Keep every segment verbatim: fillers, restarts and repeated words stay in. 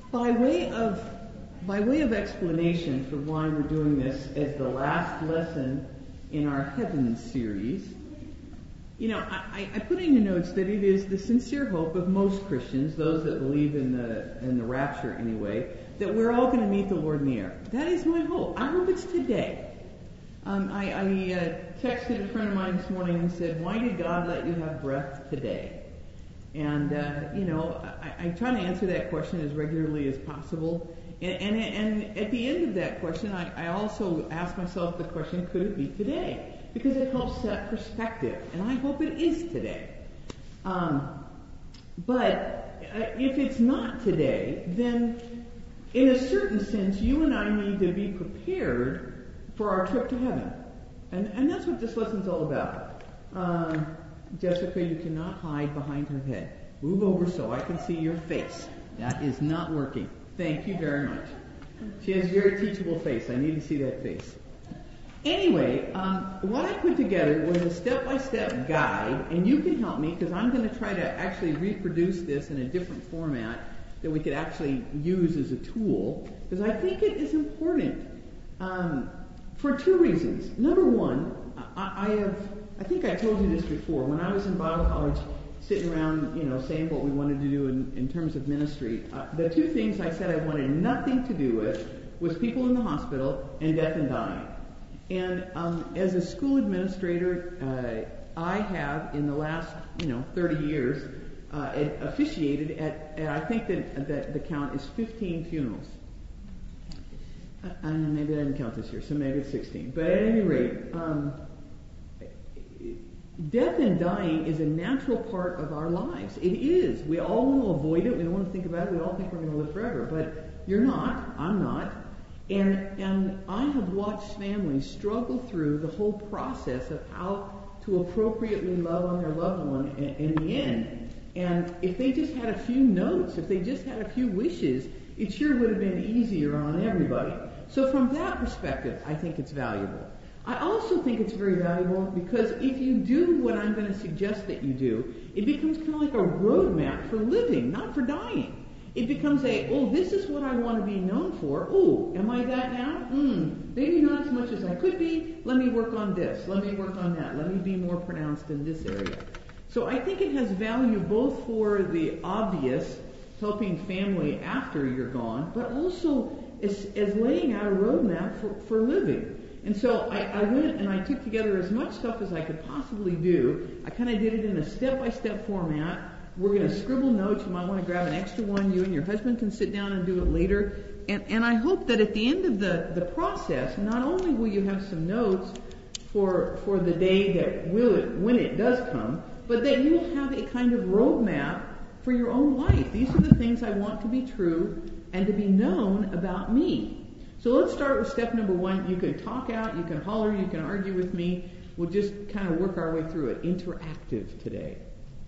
By way of by way of explanation for why we're doing this as the last lesson in our Heaven series, you know, I, I put in your notes that it is the sincere hope of most Christians, those that believe in the in the rapture anyway, that we're all going to meet the Lord in the air. That is my hope. I hope it's today. Um, I, I uh, texted a friend of mine this morning and said, "Why did God let you have breath today?" And, uh, you know, I, I try to answer that question as regularly as possible. And, and, and at the end of that question, I, I also ask myself the question, could it be today? Because it helps set perspective. And I hope it is today. Um, but uh, if it's not today, then in a certain sense, you and I need to be prepared for our trip to heaven. And, and that's what this lesson's all about. Um, Jessica, you cannot hide behind her head. Move over so I can see your face. That is not working. Thank you very much. She has a very teachable face. I need to see that face. Anyway, um, what I put together was a step-by-step guide, and you can help me because I'm going to try to actually reproduce this in a different format that we could actually use as a tool, because I think it is important um, for two reasons. Number one, I, I have... I think I told you this before. When I was in Bible college, sitting around, you know, saying what we wanted to do in, in terms of ministry, uh, the two things I said I wanted nothing to do with was people in the hospital and death and dying. And um, as a school administrator, uh, I have, in the last, you know, thirty years, uh, officiated at, at, I think that, that the count is fifteen funerals. Uh, and maybe I didn't count this year, so maybe it's sixteen. But at any rate, um, death and dying is a natural part of our lives. It is. We all want to avoid it. We don't want to think about it. We all think we're going to live forever. But you're not. I'm not. And and I have watched families struggle through the whole process of how to appropriately love on their loved one in, in the end. And if they just had a few notes, if they just had a few wishes, it sure would have been easier on everybody. So from that perspective, I think it's valuable. I also think it's very valuable because if you do what I'm going to suggest that you do, it becomes kind of like a roadmap for living, not for dying. It becomes a, oh, this is what I want to be known for. Oh, am I that now? Hmm, maybe not as much as I could be. Let me work on this. Let me work on that. Let me be more pronounced in this area. So I think it has value both for the obvious, helping family after you're gone, but also as, as laying out a roadmap for, for living. And so I, I went and I took together as much stuff as I could possibly do. I kind of did it in a step-by-step format. We're going to scribble notes. You might want to grab an extra one. You and your husband can sit down and do it later. And, and I hope that at the end of the, the process, not only will you have some notes for for the day that will it, when it does come, but that you will have a kind of roadmap for your own life. These are the things I want to be true and to be known about me. So let's start with step number one. You can talk out, you can holler, you can argue with me. We'll just kind of work our way through it. Interactive today.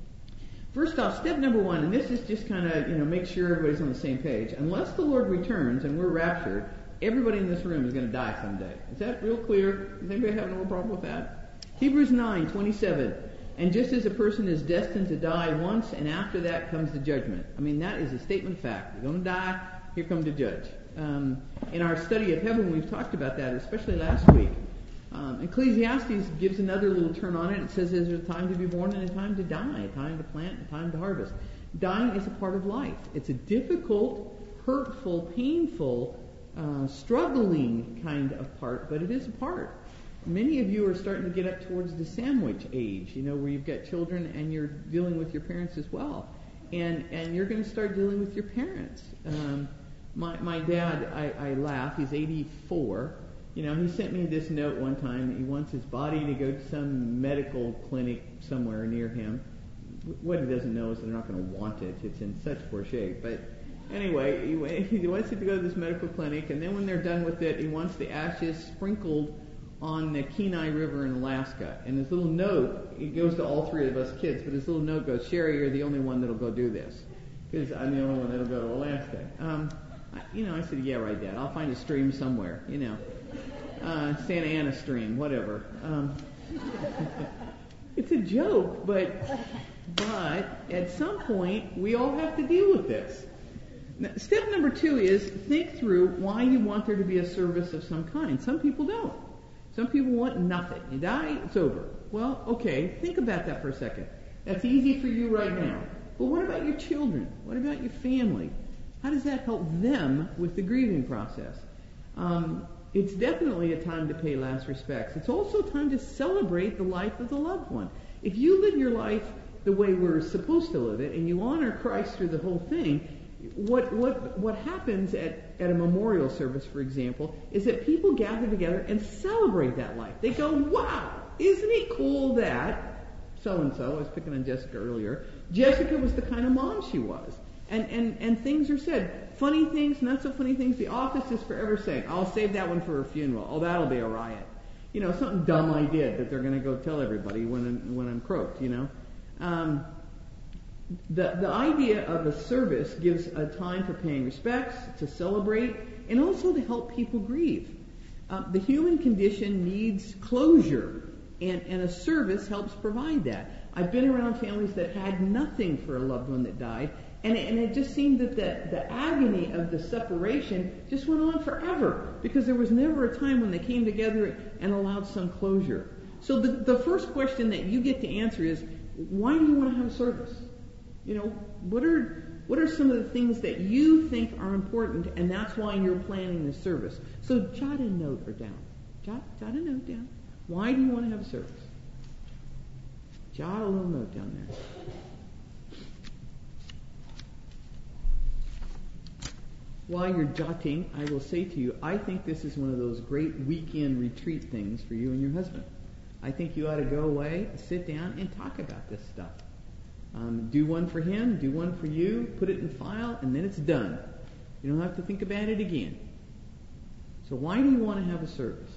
First off, step number one, and this is just kind of, you know, make sure everybody's on the same page. Unless the Lord returns and we're raptured, everybody in this room is going to die someday. Is that real clear? Does anybody have no problem with that? Hebrews nine twenty-seven. And just as a person is destined to die once, and after that comes the judgment. I mean, that is a statement of fact. You're going to die, here comes the judge. Um, in our study of heaven, we've talked about that, especially last week. Um, Ecclesiastes gives another little turn on it. It says there's a time to be born and a time to die, a time to plant, a time to harvest. Dying is a part of life. It's a difficult, hurtful, painful, uh, struggling kind of part, but it is a part. Many of you are starting to get up towards the sandwich age, you know, where you've got children and you're dealing with your parents as well. And and you're going to start dealing with your parents. Um, My my dad, I, I laugh, he's eighty-four. You know, he sent me this note one time. He wants his body to go to some medical clinic somewhere near him. What he doesn't know is they're not going to want it. It's in such poor shape. But anyway, he, he wants it to go to this medical clinic, and then when they're done with it, he wants the ashes sprinkled on the Kenai River in Alaska. And his little note, it goes to all three of us kids, but his little note goes, Sherry, you're the only one that'll go do this. Because I'm the only one that'll go to Alaska. Um, I, you know, I said, yeah, right, Dad. I'll find a stream somewhere, you know. Uh, Santa Ana stream, whatever. Um, it's a joke, but but at some point, we all have to deal with this. Now, step number two is think through why you want there to be a service of some kind. Some people don't. Some people want nothing. You die, it's over. Well, okay, think about that for a second. That's easy for you right now. But what about your children? What about your family? How does that help them with the grieving process? Um, it's definitely a time to pay last respects. It's also a time to celebrate the life of the loved one. If you live your life the way we're supposed to live it, and you honor Christ through the whole thing, what what what happens at, at a memorial service, for example, is that people gather together and celebrate that life. They go, wow, isn't it cool that so-and-so, I was picking on Jessica earlier, Jessica was the kind of mom she was. And, and, and things are said. Funny things, not so funny things. The office is forever saying, I'll save that one for her funeral. Oh, that'll be a riot. You know, something dumb I did that they're going to go tell everybody when I'm, when I'm croaked, you know. Um, the, the idea of a service gives a time for paying respects, to celebrate, and also to help people grieve. Uh, the human condition needs closure, and, and a service helps provide that. I've been around families that had nothing for a loved one that died, And it, and it just seemed that the, the agony of the separation just went on forever because there was never a time when they came together and allowed some closure. So the, the first question that you get to answer is, why do you want to have a service? You know, what are what are some of the things that you think are important, and that's why you're planning the service? So jot a note or down. Jot, jot a note down. Why do you want to have a service? Jot a little note down there. While you're jotting, I will say to you, I think this is one of those great weekend retreat things for you and your husband. I think you ought to go away, sit down, and talk about this stuff. Um, do one for him, do one for you, put it in file, and then it's done. You don't have to think about it again. So why do you want to have a service?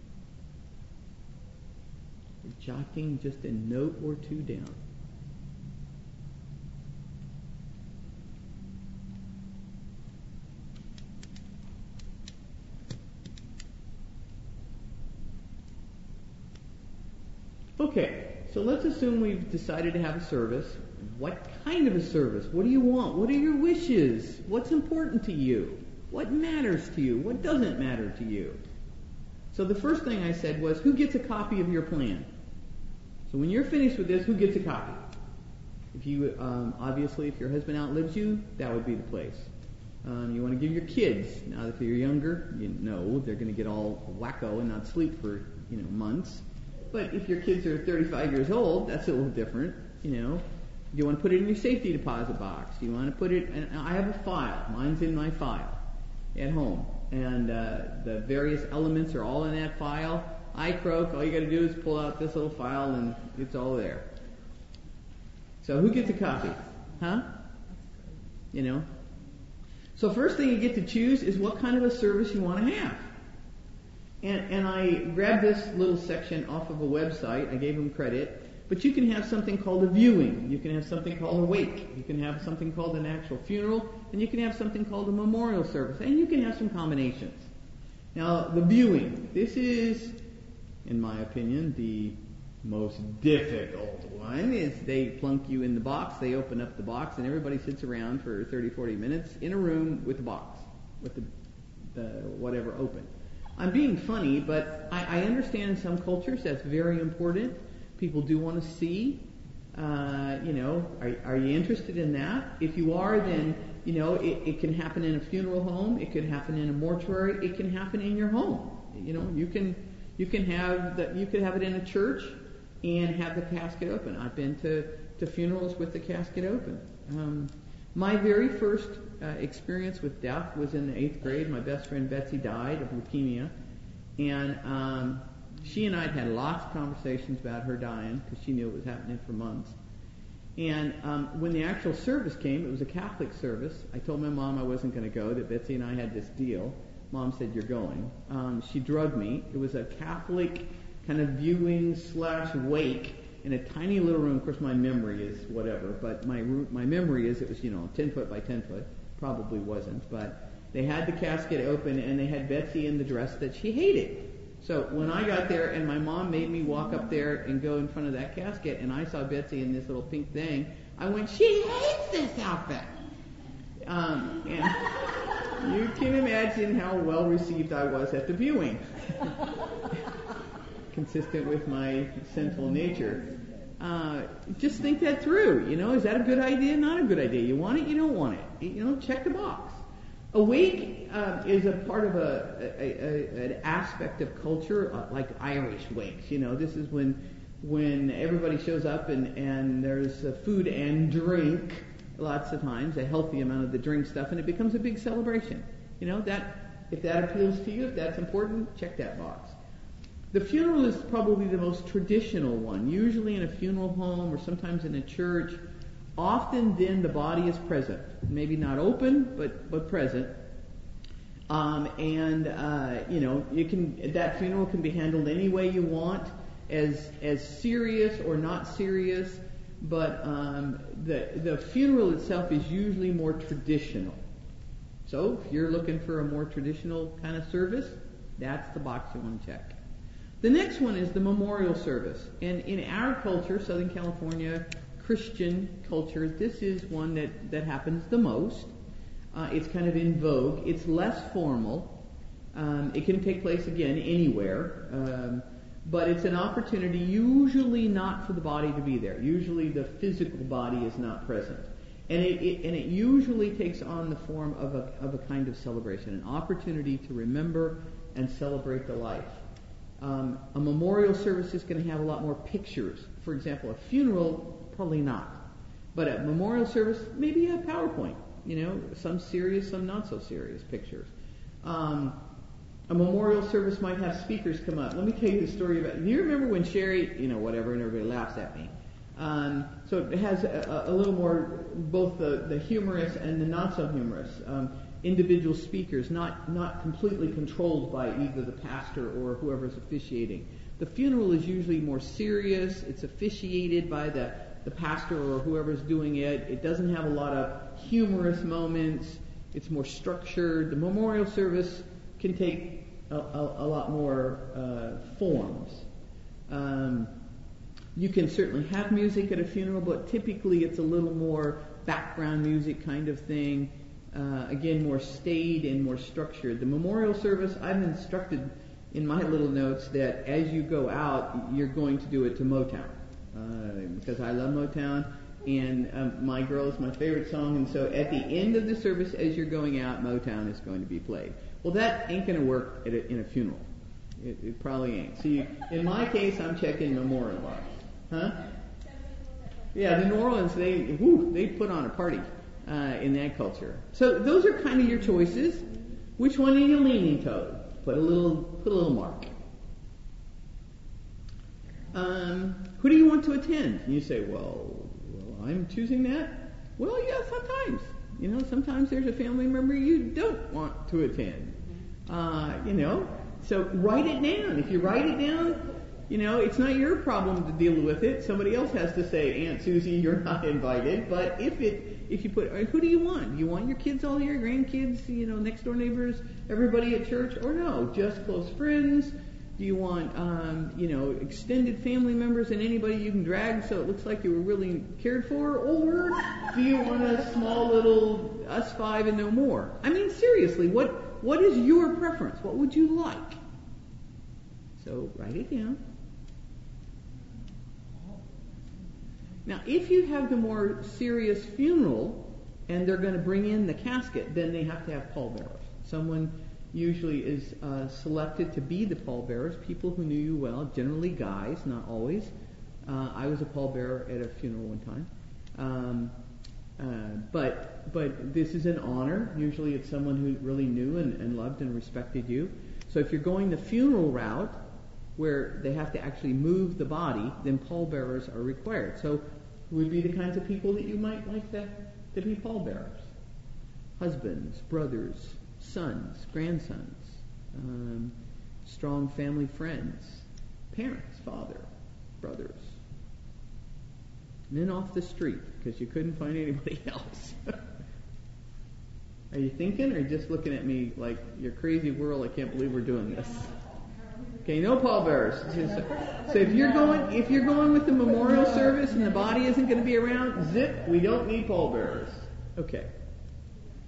You're jotting just a note or two down. Okay, so let's assume we've decided to have a service. What kind of a service? What do you want? What are your wishes? What's important to you? What matters to you? What doesn't matter to you? So the first thing I said was, who gets a copy of your plan? So when you're finished with this, who gets a copy? If you, um, obviously, if your husband outlives you, that would be the place. Um, you want to give your kids. Now, if you're younger, you know they're going to get all wacko and not sleep for, you know, months. But if your kids are thirty-five years old, that's a little different, you know. Do you want to put it in your safety deposit box? Do you want to put it, and I have a file. Mine's in my file at home. And uh, the various elements are all in that file. I croak, all you got to do is pull out this little file and it's all there. So who gets a copy? Huh? You know? So first thing you get to choose is what kind of a service you want to have. And, and I grabbed this little section off of a website. I gave them credit. But you can have something called a viewing. You can have something called a wake. You can have something called an actual funeral. And you can have something called a memorial service. And you can have some combinations. Now, the viewing. This is, in my opinion, the most difficult one. Is they plunk you in the box. They open up the box. And everybody sits around for thirty, forty minutes in a room with the box. With the, the whatever open. I'm being funny, but I, I understand in some cultures that's very important. People do want to see, uh, you know, are, are you interested in that? If you are, then, you know, it, it can happen in a funeral home. It could happen in a mortuary. It can happen in your home. You know, you can you can have the, you could have it in a church and have the casket open. I've been to, to funerals with the casket open. Um, my very first uh, experience with death was in the eighth grade. My best friend Betsy died of leukemia, and um, she and I had had lots of conversations about her dying because she knew it was happening for months. And um, when the actual service came, it was a Catholic service. I told my mom I wasn't going to go, that Betsy and I had this deal. Mom said, you're going. Um, she drugged me. It was a Catholic kind of viewing slash wake in a tiny little room. Of course, my memory is whatever, but my my memory is it was, you know, ten foot by ten foot. Probably wasn't, but they had the casket open and they had Betsy in the dress that she hated. So when I got there and my mom made me walk up there and go in front of that casket and I saw Betsy in this little pink thing, I went, she hates this outfit. Um, and you can imagine how well received I was at the viewing, consistent with my sinful nature. Uh, just think that through. You know, is that a good idea? Not a good idea. You want it? You don't want it. You know, check the box. A wake uh, is a part of a, a, a an aspect of culture, uh, like Irish wakes. You know, this is when when everybody shows up and and there's uh, food and drink. Lots of times, a healthy amount of the drink stuff, and it becomes a big celebration. You know, that if that appeals to you, if that's important, check that box. The funeral is probably the most traditional one. Usually in a funeral home or sometimes in a church. Often then the body is present. Maybe not open, but, but present. Um, and, uh, you know, you can, that funeral can be handled any way you want, as, as serious or not serious, but, um, the, the funeral itself is usually more traditional. So if you're looking for a more traditional kind of service, that's the box you want to check. The next one is the memorial service. And in our culture, Southern California, Christian culture, this is one that, that happens the most. Uh, it's kind of in vogue. It's less formal. Um, it can take place, again, anywhere. Um, but it's an opportunity, usually not for the body to be there. Usually the physical body is not present. And it, it, and it usually takes on the form of a, of a kind of celebration, an opportunity to remember and celebrate the life. Um, a memorial service is going to have a lot more pictures. For example, a funeral, probably not. But a memorial service, maybe a PowerPoint. You know, some serious, some not so serious pictures. Um, a memorial service might have speakers come up. Let me tell you the story about. Do you remember when Sherry, you know, whatever, and everybody laughs at me. Um, so it has a, a little more, both the, the humorous and the not so humorous. Um, individual speakers, not not completely controlled by either the pastor or whoever's officiating. The funeral is usually more serious. It's officiated by the, the pastor or whoever's doing it. It doesn't have a lot of humorous moments. It's more structured. The memorial service can take a, a, a lot more uh, forms. Um, you can certainly have music at a funeral, but typically it's a little more background music kind of thing. Uh, again, more staid and more structured. The memorial service, I'm instructed in my little notes that as you go out, you're going to do it to Motown. Uh, because I love Motown, and um, My Girl is my favorite song, and so at the end of the service, as you're going out, Motown is going to be played. Well, that ain't going to work at a, in a funeral. It, it probably ain't. So you, in my case, I'm checking memorial box. Huh? Yeah, the New Orleans, they, whew, they put on a party. Uh, in that culture. So those are kind of your choices. Which one are you leaning toward? Put a little, put a little mark. Um, who do you want to attend? And you say, well, well, I'm choosing that. Well, yeah, sometimes. You know, sometimes there's a family member you don't want to attend. Uh, you know, so write it down. If you write it down, you know, it's not your problem to deal with it. Somebody else has to say, Aunt Susie, you're not invited. But if it If you put, who do you want? Do you want your kids all here, grandkids, you know, next door neighbors, everybody at church, or no, just close friends? Do you want, um, you know, extended family members and anybody you can drag so it looks like you were really cared for? Or do you want a small little us five and no more? I mean, seriously, what what is your preference? What would you like? So write it down. Now, if you have the more serious funeral and they're going to bring in the casket, then they have to have pallbearers. Someone usually is uh, selected to be the pallbearers, people who knew you well, generally guys, not always. Uh, I was a pallbearer at a funeral one time. Um, uh, but but this is an honor. Usually it's someone who really knew and, and loved and respected you. So if you're going the funeral route, where they have to actually move the body, then pallbearers are required. So who would be the kinds of people that you might like to, to be pallbearers? Husbands, brothers, sons, grandsons, um, strong family friends, parents, father, brothers. Men off the street, because you couldn't find anybody else. Are you thinking, or just looking at me like, you're crazy world, I can't believe we're doing this? Okay, no pallbearers. So if you're going, if you're going with the memorial service and the body isn't going to be around, zip, we don't need pallbearers. Okay.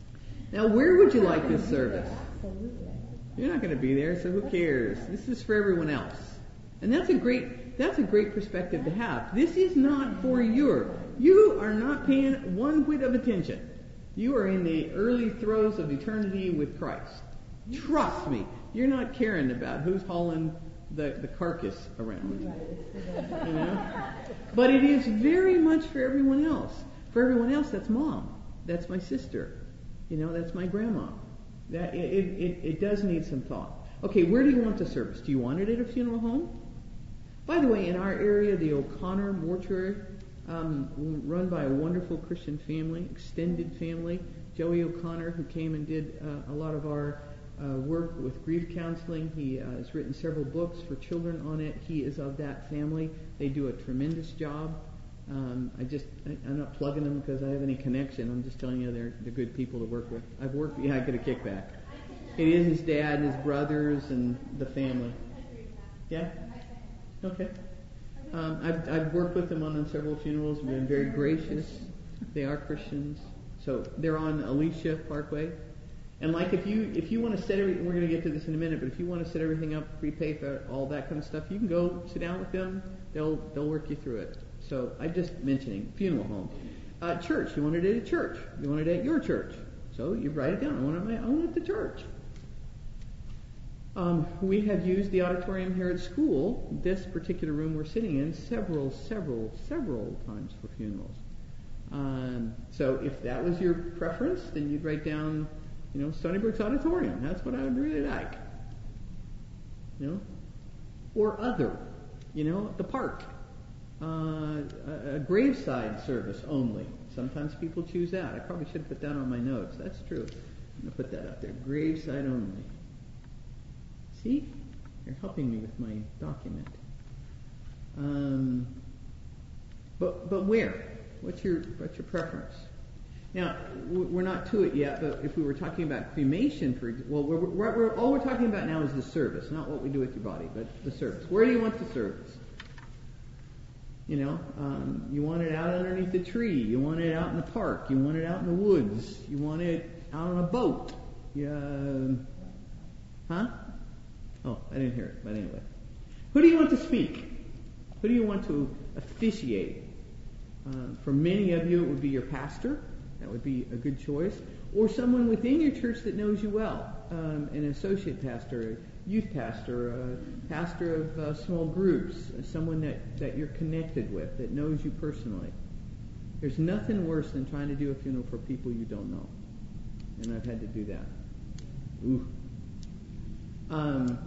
Now, where would you like this service? You're not going to be there, so who cares? This is for everyone else. And that's a great that's a great perspective to have. This is not for your. You are not paying one whit of attention. You are in the early throes of eternity with Christ. Trust me, you're not caring about who's hauling the, the carcass around. You know? But it is very much for everyone else. For everyone else, that's mom. That's my sister. You know, that's my grandma. That it, it, it does need some thought. Okay, where do you want the service? Do you want it at a funeral home? By the way, in our area, the O'Connor Mortuary, um, run by a wonderful Christian family, extended family, Joey O'Connor, who came and did uh, a lot of our uh, work with grief counseling. He uh, has written several books for children on it. He is of that family. They do a tremendous job. Um, I just, I, I'm not plugging them because I have any connection. I'm just telling you they're, they're good people to work with. I've worked, yeah, I get a kickback. It is his dad and his brothers and the family. Yeah? Okay. Um, I've, I've worked with them on several funerals. We've been very gracious. They are Christians. So they're on Alicia Parkway. And like if you if you want to set everything, we're going to get to this in a minute, but if you want to set everything up, prepay for all that kind of stuff, you can go sit down with them. They'll they'll work you through it. So I'm just mentioning funeral home. Uh, church, you want it at a church. You want it at your church. So you write it down. I want it, I want it at the church. Um, we have used the auditorium here at school, this particular room we're sitting in, several, several, several times for funerals. Um, so if that was your preference, then you'd write down, you know, Stony Brook's Auditorium. That's what I would really like. You know? Or other. You know, the park. Uh, a, a graveside service only. Sometimes people choose that. I probably should have put that on my notes. That's true. I'm going to put that up there. Graveside only. See? You're helping me with my document. Um, but but where? What's your what's your preference? Now, we're not to it yet, but if we were talking about cremation, for well, we're, we're, we're, all we're talking about now is the service, not what we do with your body, but the service. Where do you want the service? You know, um, you want it out underneath the tree. You want it out in the park. You want it out in the woods. You want it out on a boat. Yeah, huh? Oh, I didn't hear it, but anyway. Who do you want to speak? Who do you want to officiate? Uh, for many of you, it would be your pastor. That would be a good choice. Or someone within your church that knows you well. Um, an associate pastor, a youth pastor, a pastor of uh, small groups, someone that, that you're connected with, that knows you personally. There's nothing worse than trying to do a funeral for people you don't know. And I've had to do that. Ooh. Um,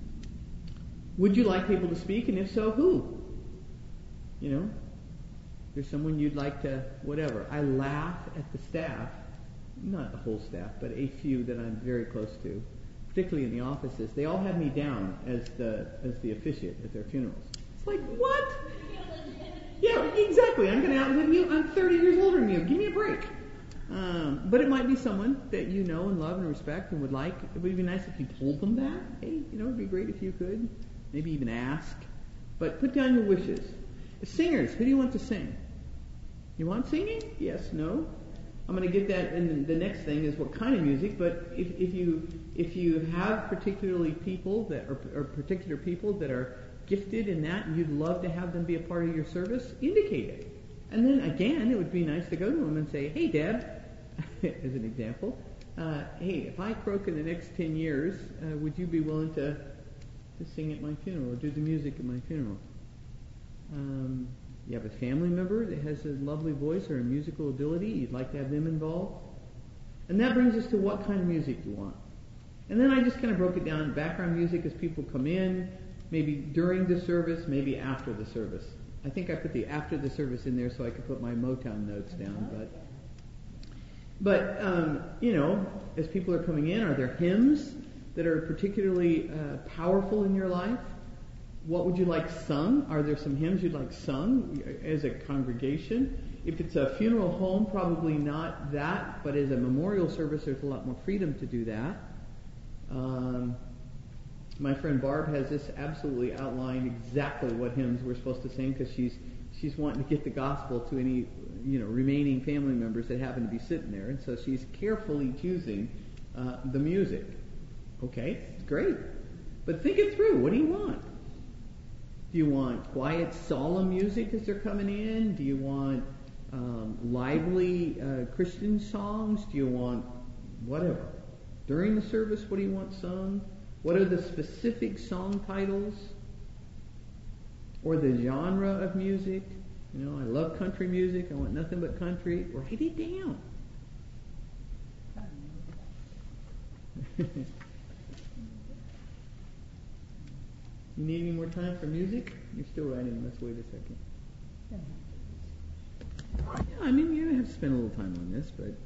would you like people to speak? And if so, who? You know? There's someone you'd like to, whatever. I laugh at the staff, not the whole staff, but a few that I'm very close to, particularly in the offices. They all have me down as the as the officiate at their funerals. It's like, what? Yeah, exactly. I'm going to outlive you. I'm thirty years older than you. Give me a break. Um, but it might be someone that you know and love and respect and would like. It would be nice if you told them that. Hey, you know, it would be great if you could. Maybe even ask. But put down your wishes. Singers, who do you want to sing? You want singing? Yes, no. I'm going to get that in the next thing is what kind of music, but if, if you if you have particularly people that are or particular people that are gifted in that and you'd love to have them be a part of your service, indicate it. And then again, it would be nice to go to them and say, hey, Deb, as an example, uh, hey, if I croak in the next ten years, uh, would you be willing to, to sing at my funeral or do the music at my funeral? Um, you have a family member that has a lovely voice or a musical ability, you'd like to have them involved. And that brings us to what kind of music you want. And then I just kind of broke it down. Background music as people come in, maybe during the service, maybe after the service. I think I put the after the service in there so I could put my Motown notes down. But, but um, you know, as people are coming in, are there hymns that are particularly uh, powerful in your life? What would you like sung? Are there some hymns you'd like sung as a congregation? If it's a funeral home, probably not that, but as a memorial service, there's a lot more freedom to do that. Um, my friend Barb has this absolutely outlined exactly what hymns we're supposed to sing because she's she's wanting to get the gospel to any, you know, remaining family members that happen to be sitting there, and so she's carefully choosing uh, the music. Okay, it's great, but think it through. What do you want? Do you want quiet, solemn music as they're coming in? Do you want um, lively uh, Christian songs? Do you want whatever? During the service, what do you want sung? What are the specific song titles? Or the genre of music? You know, I love country music. I want nothing but country. Write it down. You need any more time for music? You're still writing. Let's wait a second. Yeah, I mean, you don't have to spend a little time on this, but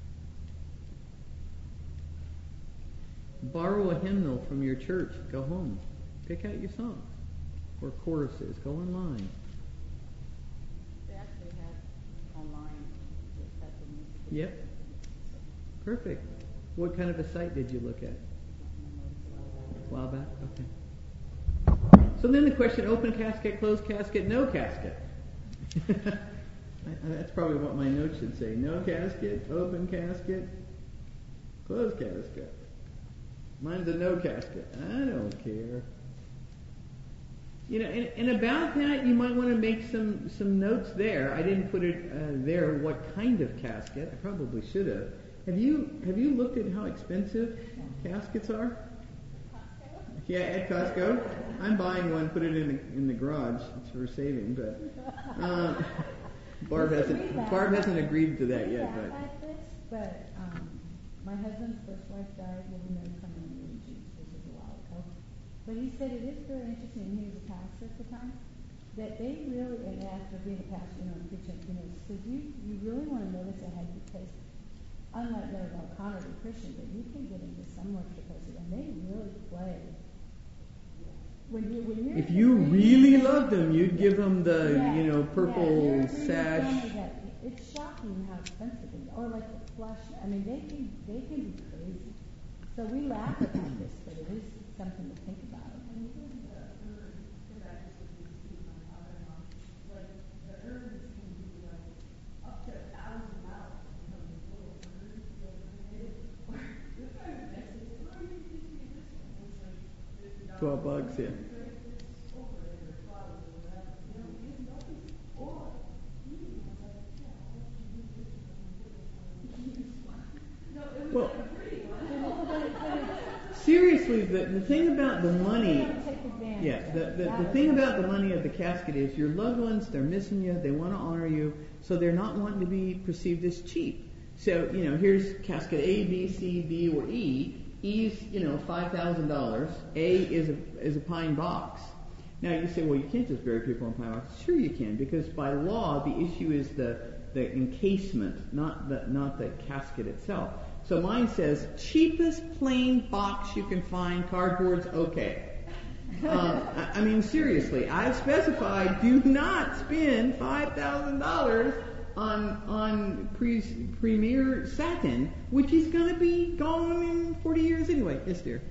borrow a hymnal from your church. Go home. Pick out your songs or choruses. Go online. They actually have online this type of music. Yep. Perfect. What kind of a site did you look at? A while back? Okay. So then the question, open casket, closed casket, no casket. That's probably what my notes should say. No casket, open casket, closed casket. Mine's a no casket. I don't care. You know, and, and about that, you might want to make some, some notes there. I didn't put it uh, there what kind of casket. I probably should have. Have you have you looked at how expensive caskets are? Yeah, at Costco. I'm buying one. Put it in the, in the garage. It's for saving, but uh, Barb hasn't Barb hasn't agreed to that yet. But like this, but um, my husband's first wife died. We've been married twenty-one years. This was a while ago. But he said it is very interesting. He was a pastor at the time. That they really, and after being a pastor, you know, and preaching, you know, because you you really want to notice ahead because unlike Mary O'Connor, the Christian, but you can get into some worship places and they really play. When you, when you're if you really loved them, you'd give them the, yeah, you know, purple yeah, sash. It's shocking how expensive it is. Or like the flush. I mean, they can they can be crazy. So we laugh about this, but it is something to think about. Twelve bucks, yeah. Well, seriously, the, the thing about the money, yeah, the, the, the thing about the money of the casket is your loved ones, they're missing you, they want to honor you, so they're not wanting to be perceived as cheap. So, you know, here's casket A, B, C, D, or E. E's, you know, five thousand dollars. A is a, is a pine box. Now you say, well, you can't just bury people in pine boxes. Sure you can, because by law, the issue is the, the encasement, not the, not the casket itself. So mine says, cheapest plain box you can find, cardboard's okay. Uh, I, I mean, seriously, I've specified, do not spend five thousand dollars on on pre, premier satin, which is going to be gone in forty years anyway. Yes, dear.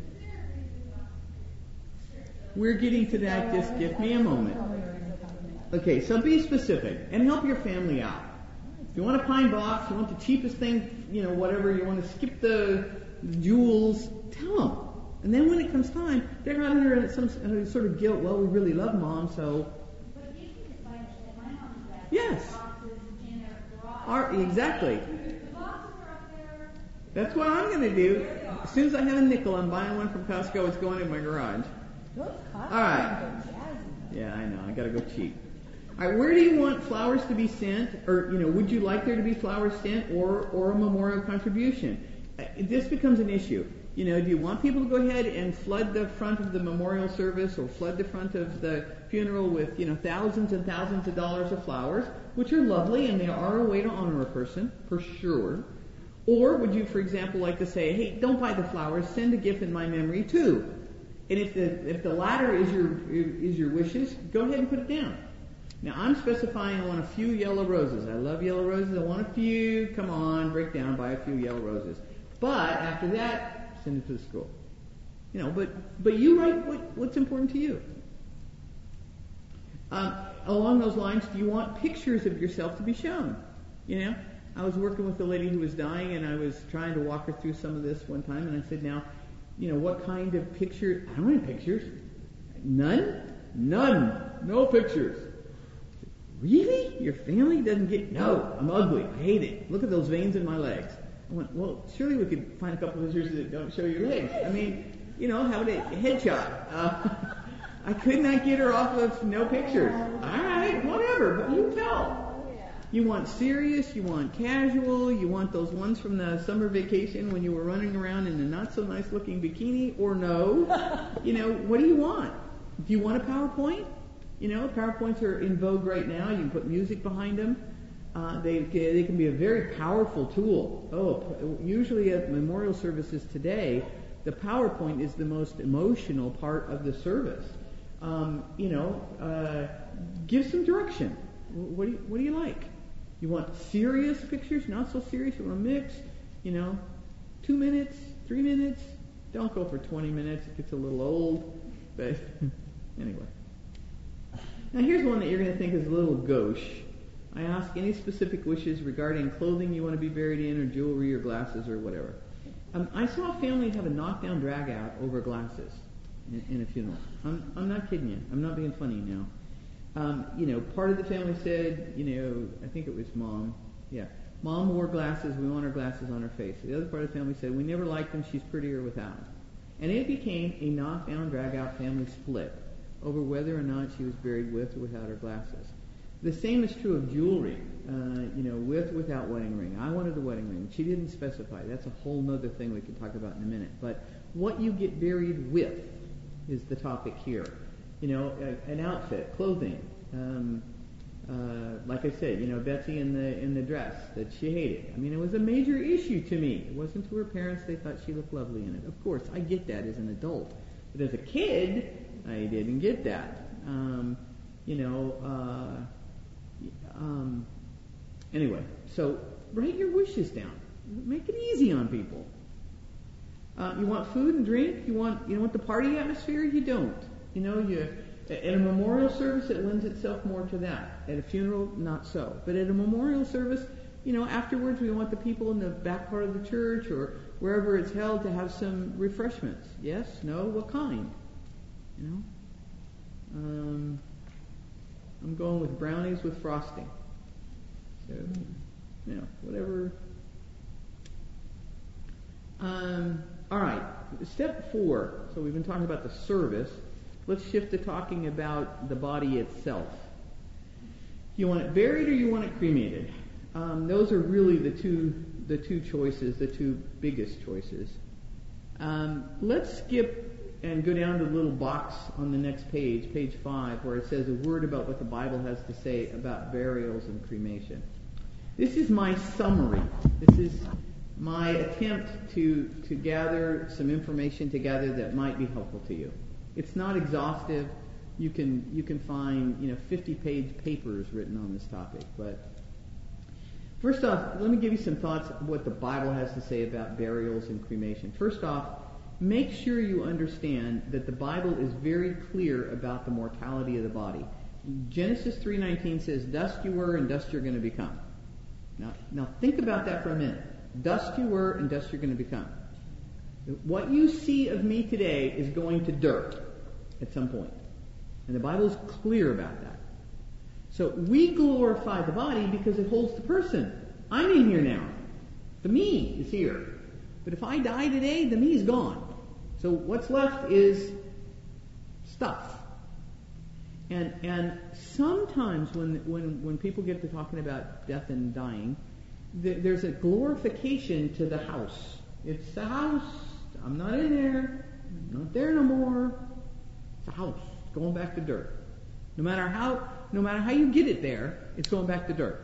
We're getting to that. Just give me a moment. Okay, so be specific and help your family out. If you want a pine box, you want the cheapest thing, you know, whatever, you want to skip the jewels, tell them. And then when it comes time, they're not under some sort of guilt. Well, we really love mom, so. But you can find that my mom's got yes. boxes in her garage. Our, exactly. The boxes are up there. That's what I'm going to do. As soon as I have a nickel, I'm buying one from Costco. It's going in my garage. Those costumes All right. are jazzy. Yeah, I know. I got to go cheap. All right, where do you want flowers to be sent? Or, you know, would you like there to be flowers sent or, or a memorial contribution? Uh, this becomes an issue. You know, do you want people to go ahead and flood the front of the memorial service or flood the front of the funeral with, you know, thousands and thousands of dollars of flowers, which are lovely and they are a way to honor a person, for sure. Or would you, for example, like to say, hey, don't buy the flowers, send a gift in my memory too. And if the if the latter is your is your wishes, go ahead and put it down. Now I'm specifying I want a few yellow roses. I love yellow roses. I want a few. Come on, break down, buy a few yellow roses. But after that, send it to the school. You know, but but you write what, what's important to you. Um, along those lines, do you want pictures of yourself to be shown? You know, I was working with a lady who was dying, and I was trying to walk her through some of this one time, and I said, now, you know, what kind of picture? I don't want any pictures. None? None. No pictures. Really? Your family doesn't get... No, I'm ugly. I hate it. Look at those veins in my legs. I went, well, surely we could find a couple of pictures that don't show your legs. I mean, you know, how would it... Headshot. Uh, I could not get her off of no pictures. All right, whatever, but you tell. You want serious, you want casual, you want those ones from the summer vacation when you were running around in a not-so-nice-looking bikini, or no? You know, what do you want? Do you want a PowerPoint? You know, PowerPoints are in vogue right now. You can put music behind them. Uh, they they can be a very powerful tool. Oh, usually at memorial services today, the PowerPoint is the most emotional part of the service. Um, you know, uh, give some direction. What do you, what do you like? You want serious pictures, not so serious? You want a mix? You know, two minutes, three minutes? Don't go for twenty minutes. It gets a little old. But anyway. Now here's one that you're going to think is a little gauche. I ask any specific wishes regarding clothing you want to be buried in, or jewelry, or glasses, or whatever. Um, I saw a family have a knockdown drag out over glasses in, in a funeral. I'm, I'm not kidding you. I'm not being funny now. Um, you know, part of the family said, you know, I think it was mom. Yeah, mom wore glasses. We want her glasses on her face. The other part of the family said, we never liked them. She's prettier without them. And it became a knockdown, drag-out family split over whether or not she was buried with or without her glasses. The same is true of jewelry. Uh, you know, with or without wedding ring. I wanted the wedding ring. She didn't specify. That's a whole other thing we can talk about in a minute. But what you get buried with is the topic here. You know, a, an outfit, clothing. Um, uh, like I said, you know, Betsy in the in the dress that she hated. I mean, it was a major issue to me. It wasn't to her parents. They thought she looked lovely in it. Of course, I get that as an adult. But as a kid, I didn't get that. Um, you know, uh, um, anyway, so write your wishes down. Make it easy on people. Uh, you want food and drink? You want you want the party atmosphere? You don't. You know, you at a memorial service it lends itself more to that. At a funeral, not so. But at a memorial service, you know, afterwards we want the people in the back part of the church or wherever it's held to have some refreshments. Yes? No? What kind? You know? Um, I'm going with brownies with frosting. So, you know, whatever. Um, all right. Step four. So we've been talking about the service. Let's shift to talking about the body itself. You want it buried or you want it cremated? Um, those are really the two the two choices, the two biggest choices. Um, let's skip and go down to the little box on the next page, page five, where it says a word about what the Bible has to say about burials and cremation. This is my summary. This is my attempt to to gather some information together that might be helpful to you. It's not exhaustive. You can you can find you know fifty-page papers written on this topic. But first off, let me give you some thoughts of what the Bible has to say about burials and cremation. First off, make sure you understand that the Bible is very clear about the mortality of the body. Genesis three nineteen says, "Dust you were, and dust you're going to become." Now, now think about that for a minute. Dust you were, and dust you're going to become. What you see of me today is going to dirt at some point. And the Bible is clear about that. So we glorify the body because it holds the person. I'm in here now. The me is here. But if I die today, the me is gone. So what's left is stuff. And and sometimes when when, when people get to talking about death and dying, th- there's a glorification to the house. It's the house. I'm not in there. I'm not there no more. It's a house. It's going back to dirt. No matter how, no matter how you get it there, it's going back to dirt.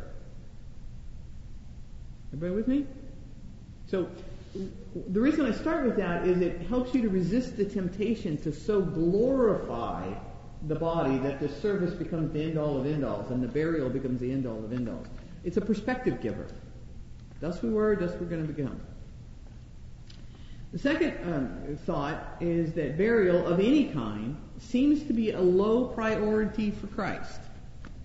Everybody with me? So the reason I start with that is it helps you to resist the temptation to so glorify the body that the service becomes the end-all of end-alls and the burial becomes the end-all of end-alls. It's a perspective giver. Dust we were, dust we're going to become. The second um, thought is that burial of any kind seems to be a low priority for Christ.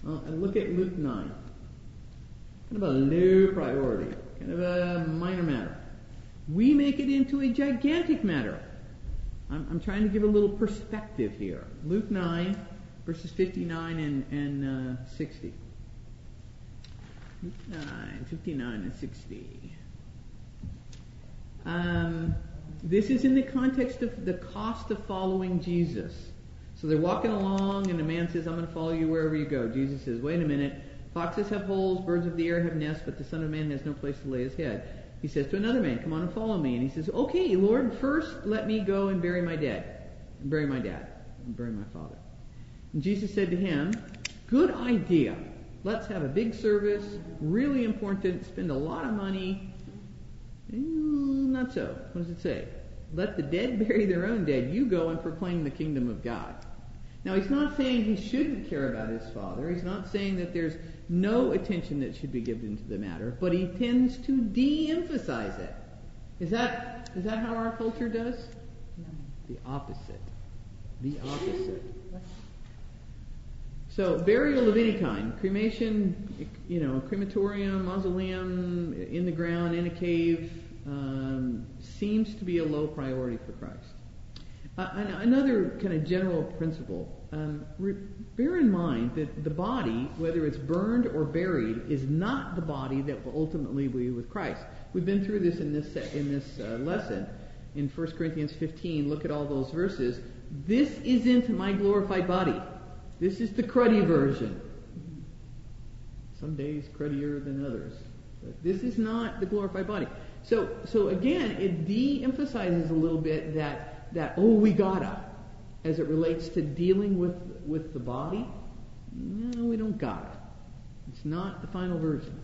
Well, and look at Luke nine. Kind of a low priority, kind of a minor matter. We make it into a gigantic matter. I'm, I'm trying to give a little perspective here. Luke nine, verses fifty-nine and, and uh, sixty. Luke nine, fifty-nine and sixty. Um, this is in the context of the cost of following Jesus. So they're walking along, and the man says, I'm going to follow you wherever you go. Jesus says, wait a minute. Foxes have holes, birds of the air have nests, but the Son of Man has no place to lay his head. He says to another man, come on and follow me. And he says, okay, Lord, first let me go and bury my dead. And bury my dad. And bury my father. And Jesus said to him, good idea. Let's have a big service, really important, spend a lot of money. Not so. What does it say? Let the dead bury their own dead. You go and proclaim the kingdom of God. Now, he's not saying he shouldn't care about his father. He's not saying that there's no attention that should be given to the matter, but he tends to de-emphasize it. Is that is that how our culture does? No. The opposite. The opposite. So, burial of any kind, cremation, you know, crematorium, mausoleum, in the ground, in a cave, um, seems to be a low priority for Christ. Uh, another kind of general principle, um, re- bear in mind that the body, whether it's burned or buried, is not the body that will ultimately be with Christ. We've been through this in this in this uh, lesson in First Corinthians fifteen. Look at all those verses. This isn't my glorified body. This is the cruddy version. Some days cruddier than others. But this is not the glorified body. So, so again, it de-emphasizes a little bit that, that oh, we gotta, as it relates to dealing with, with the body. No, we don't gotta. It's not the final version.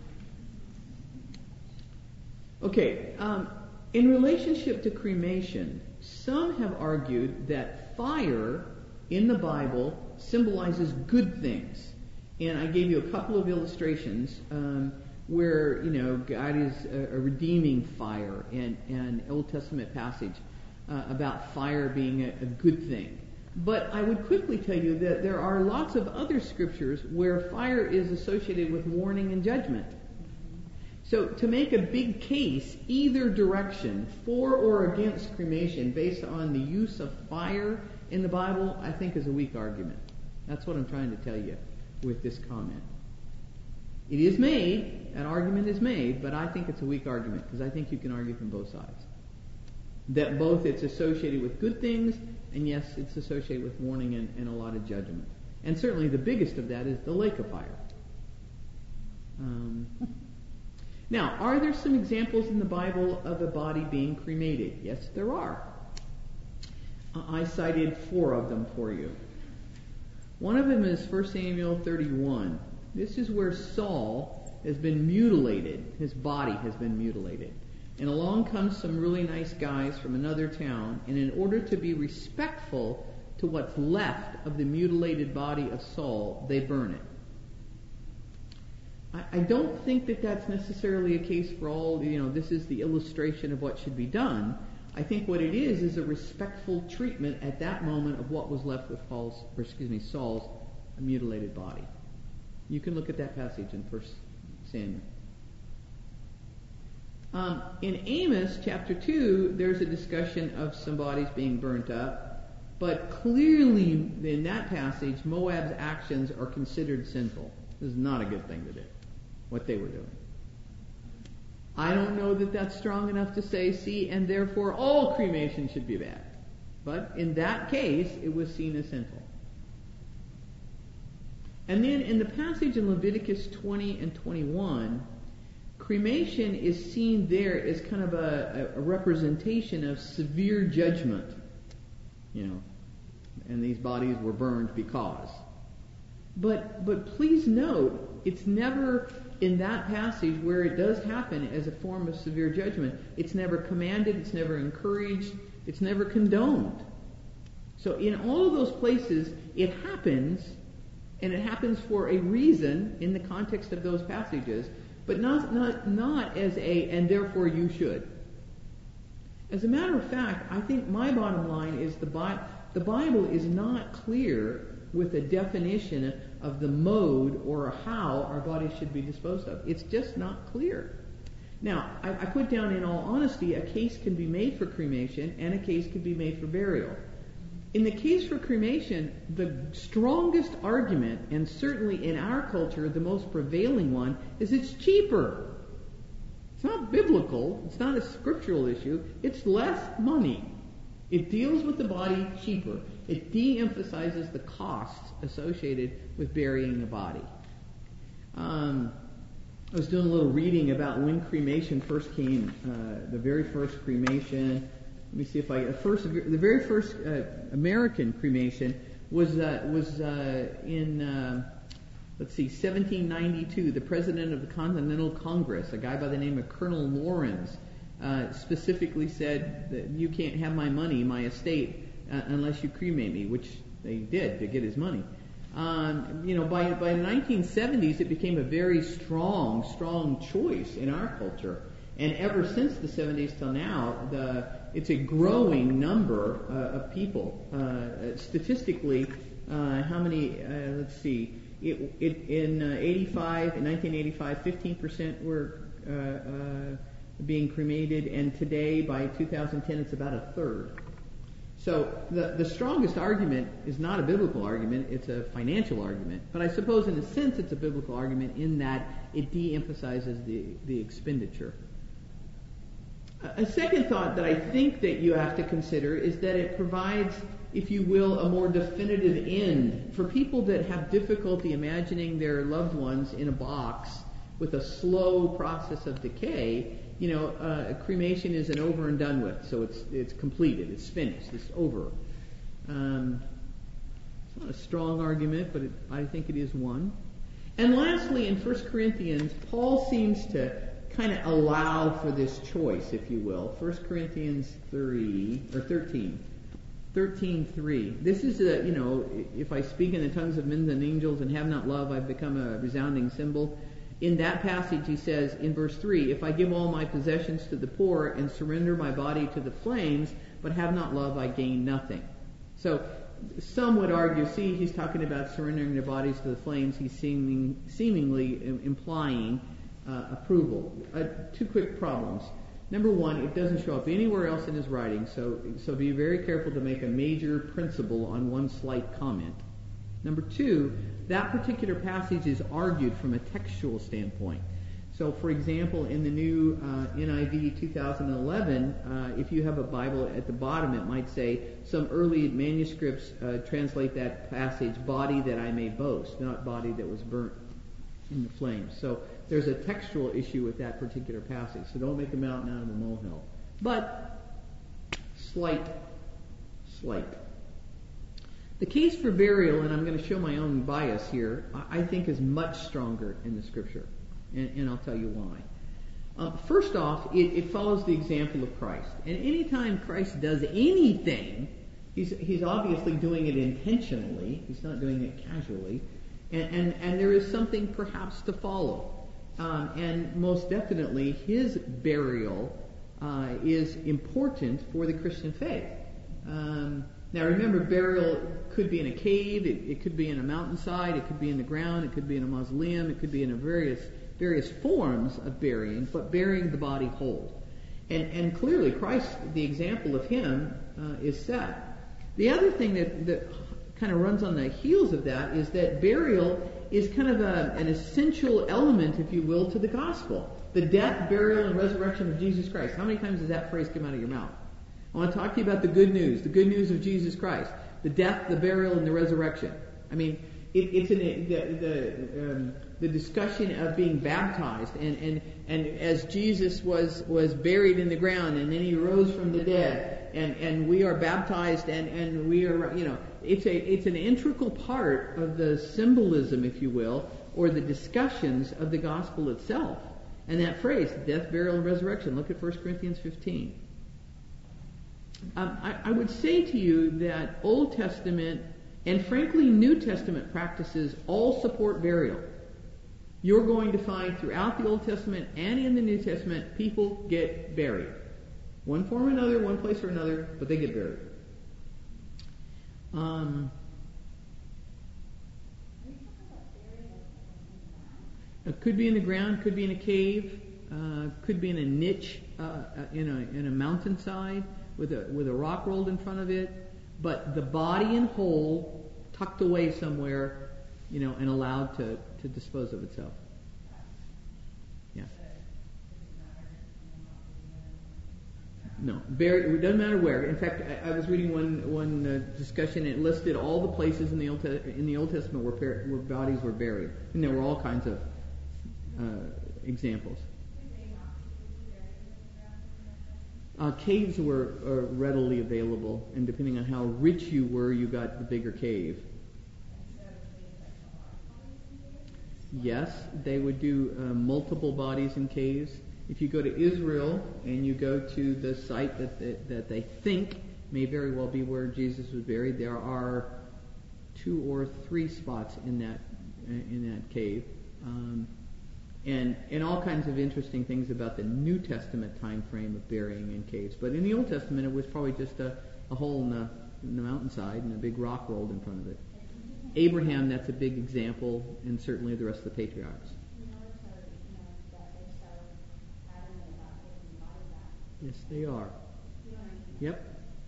Okay, um, in relationship to cremation, some have argued that fire in the Bible symbolizes good things. And I gave you a couple of illustrations um, where, you know, God is a, a redeeming fire, and an Old Testament passage uh, about fire being a, a good thing. But I would quickly tell you that there are lots of other scriptures where fire is associated with warning and judgment. So to make a big case either direction, for or against cremation, based on the use of fire in the Bible, I think is a weak argument. That's what I'm trying to tell you with this comment. It is made, an argument is made, but I think it's a weak argument because I think you can argue from both sides. That both it's associated with good things, and yes, it's associated with warning and, and a lot of judgment. And certainly the biggest of that is the lake of fire. Um, now, are there some examples in the Bible of a body being cremated? Yes, there are. Uh, I cited four of them for you. One of them is First Samuel thirty-one. This is where Saul has been mutilated. His body has been mutilated. And along comes some really nice guys from another town, and in order to be respectful to what's left of the mutilated body of Saul, they burn it. I, I don't think that that's necessarily a case for all, you know, this is the illustration of what should be done. I think what it is is a respectful treatment at that moment of what was left with Paul's, or excuse me, Saul's mutilated body. You can look at that passage in First Samuel. Um, in Amos chapter two, there's a discussion of some bodies being burnt up, but clearly in that passage, Moab's actions are considered sinful. This is not a good thing to do, what they were doing. I don't know that that's strong enough to say, see, and therefore all cremation should be bad. But in that case, it was seen as sinful. And then in the passage in Leviticus twenty and twenty-one, cremation is seen there as kind of a, a representation of severe judgment. You know, and these bodies were burned because. But but please note, it's never in that passage where it does happen as a form of severe judgment. It's never commanded, it's never encouraged, it's never condoned. So in all of those places, it happens, and it happens for a reason in the context of those passages, but not not not as a, and therefore you should. As a matter of fact, I think my bottom line is the Bi- the Bible is not clear with a definition of the mode or how our bodies should be disposed of. It's just not clear. Now, I, I put down, in all honesty, a case can be made for cremation and a case can be made for burial. In the case for cremation, the strongest argument, and certainly in our culture the most prevailing one, is it's cheaper. It's not biblical. It's not a scriptural issue. It's less money. It deals with the body cheaper. It de-emphasizes the costs associated with burying a body. Um, I was doing a little reading about when cremation first came, uh, the very first cremation. Let me see if I, the first, the very first uh, American cremation was uh, was uh, in, uh, let's see, seventeen ninety-two. The president of the Continental Congress, a guy by the name of Colonel Lawrence, uh, specifically said that you can't have my money, my estate, uh, unless you cremate me, which they did to get his money. Um, you know, by by the nineteen seventies, it became a very strong, strong choice in our culture. And ever since the seventies till now, the, it's a growing number uh, of people. Uh, statistically, uh, how many, uh, let's see, it, it, in uh, eighty-five, in nineteen eighty-five, fifteen percent were uh, uh, being cremated, and today, by two thousand ten, it's about a third. So the, the strongest argument is not a biblical argument, it's a financial argument. But I suppose in a sense it's a biblical argument in that it de-emphasizes the, the expenditure. A second thought that I think that you have to consider is that it provides, if you will, a more definitive end. For people that have difficulty imagining their loved ones in a box with a slow process of decay, you know, uh, cremation is an over and done with, so it's it's completed, it's finished, it's over. Um, it's not a strong argument, but it, I think it is one. And lastly, in First Corinthians, Paul seems to kind of allow for this choice, if you will. First Corinthians three or thirteen, thirteen three. This is a, you know, if I speak in the tongues of men and angels and have not love, I've become a resounding cymbal. In that passage, he says in verse three, if I give all my possessions to the poor and surrender my body to the flames, but have not love, I gain nothing. So some would argue, see, he's talking about surrendering their bodies to the flames. He's seeming, seemingly implying uh, approval. Uh, two quick problems. Number one, it doesn't show up anywhere else in his writing, so, so be very careful to make a major principle on one slight comment. Number two, that particular passage is argued from a textual standpoint. So, for example, in the new uh, N I V two thousand eleven, uh, if you have a Bible at the bottom, it might say, some early manuscripts uh, translate that passage, body that I may boast, not body that was burnt in the flames. So there's a textual issue with that particular passage. So don't make a mountain out of a molehill. But, slight, slight. The case for burial, and I'm going to show my own bias here, I think is much stronger in the Scripture, and, and I'll tell you why. Uh, first off, it, it follows the example of Christ. And anytime Christ does anything, he's, he's obviously doing it intentionally. He's not doing it casually. And, and, and there is something perhaps to follow. Um, and most definitely, his burial uh, is important for the Christian faith. Um, Now remember, burial could be in a cave, it, it could be in a mountainside, it could be in the ground, it could be in a mausoleum, it could be in a various various forms of burying, but burying the body whole. And, and clearly Christ, the example of him, uh, is set. The other thing that, that kind of runs on the heels of that is that burial is kind of a, an essential element, if you will, to the gospel. The death, burial, and resurrection of Jesus Christ. How many times does that phrase come out of your mouth? I want to talk to you about the good news, the good news of Jesus Christ, the death, the burial, and the resurrection. I mean, it, it's in the the, um, the discussion of being baptized, and, and, and as Jesus was, was buried in the ground, and then he rose from the dead, and, and we are baptized, and, and we are, you know, it's a it's an integral part of the symbolism, if you will, or the discussions of the gospel itself. And that phrase, death, burial, and resurrection. Look at First Corinthians fifteen. Um, I, I would say to you that Old Testament and frankly New Testament practices all support burial. You're going to find throughout the Old Testament and in the New Testament, people get buried. One form or another, one place or another, but they get buried. Um, It could be in the ground, could be in a cave, uh, could be in a niche uh, uh, in a in a mountainside with a with a rock rolled in front of it, but the body in whole, tucked away somewhere, you know, and allowed to, to dispose of itself. Yeah. No, buried. It doesn't matter where. In fact, I, I was reading one one uh, discussion. It listed all the places in the Old Te- in the Old Testament where par- where bodies were buried, and there were all kinds of uh, examples. Uh, caves were uh, readily available, and depending on how rich you were, you got the bigger cave. Yes, they would do uh, multiple bodies in caves. If you go to Israel and you go to the site that they, that they think may very well be where Jesus was buried, there are two or three spots in that in that cave, um, and and all kinds of interesting things about the New Testament time frame of burying in caves. But in the Old Testament, it was probably just a, a hole in the in the mountainside and a big rock rolled in front of it. Abraham, that's a big example, and certainly the rest of the patriarchs. Yes, they are. Yep.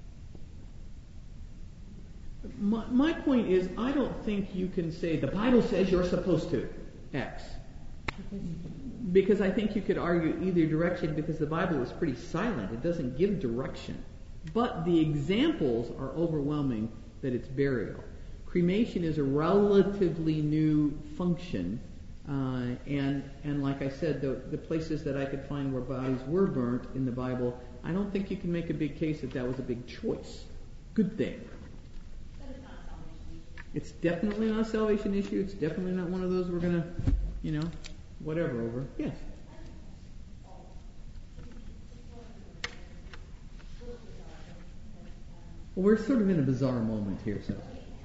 My, my point is, I don't think you can say, the Bible says you're supposed to X. Because I think you could argue either direction, because the Bible is pretty silent. It doesn't give direction. But the examples are overwhelming that it's burial. Cremation is a relatively new function, uh, and and like I said, the, the places that I could find where bodies were burnt in the Bible, I don't think you can make a big case that that was a big choice. Good thing. It's definitely not a salvation issue. It's definitely not one of those we're going to, you know, whatever over. Yes. Well, we're sort of in a bizarre moment here, so.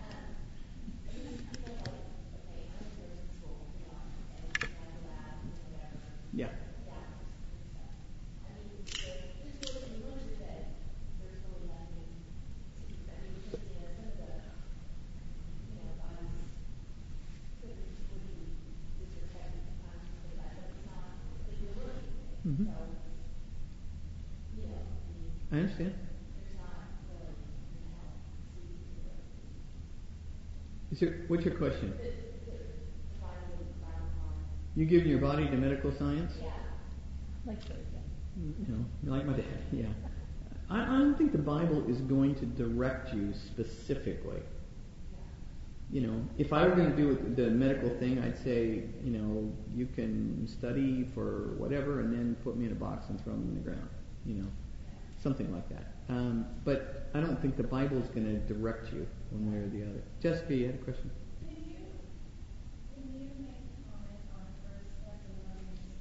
Yeah. Mm-hmm. I understand. Is your, what's your question? You giving your body to medical science? Like Thursday. You know, like my dad. Yeah. I, I don't think the Bible is going to direct you specifically. You know, if I were going to do the medical thing, I'd say, you know, you can study for whatever and then put me in a box and throw me in the ground. You know, something like that. Um, but I don't think the Bible is going to direct you one way or the other. Jessica, you had a question? Can you, can you make a comment on First Thessalonians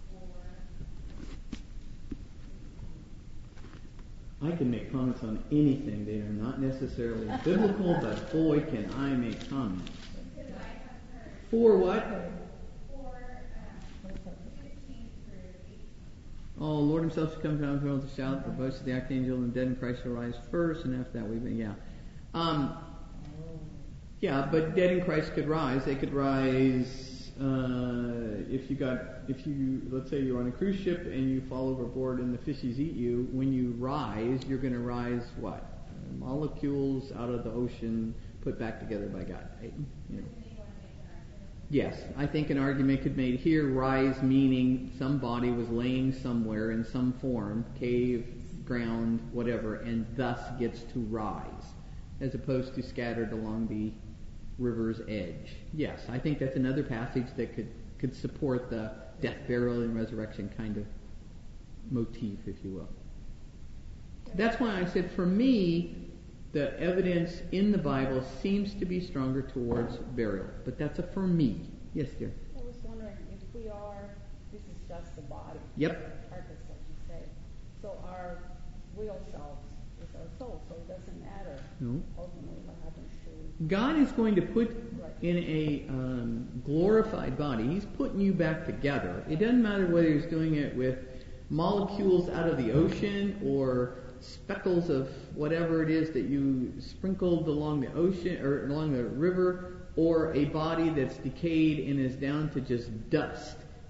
four? I can make comments on anything. They are not necessarily biblical, but boy, can I make comments. Because I have heard For what? four, um, fifteen through eighteen. Oh, Lord himself shall come down from the shout, the voice of the archangel, and the dead in Christ shall rise first, and after that we've been, yeah. Um, yeah, but dead in Christ could rise. They could rise, uh, if you got, if you, let's say you're on a cruise ship and you fall overboard and the fishies eat you, when you rise, you're going to rise what? Uh, molecules out of the ocean put back together by God, right? You know. Yes, I think an argument could be made here, rise meaning some body was laying somewhere in some form, cave, ground, whatever, and thus gets to rise, as opposed to scattered along the river's edge. Yes, I think that's another passage that could, could support the death, burial, and resurrection kind of motif, if you will. That's why I said, for me, the evidence in the Bible seems to be stronger towards burial. But that's a for me. Yes, dear? I was wondering if we are, this is just the body. Yep. Carcass, like you say. So our real selves is our soul, so it doesn't matter No. ultimately what happens to... God is going to put in a um, glorified body. He's putting you back together. It doesn't matter whether he's doing it with molecules out of the ocean or speckles of whatever it is that you sprinkled along the ocean or along the river, or a body that's decayed and is down to just dust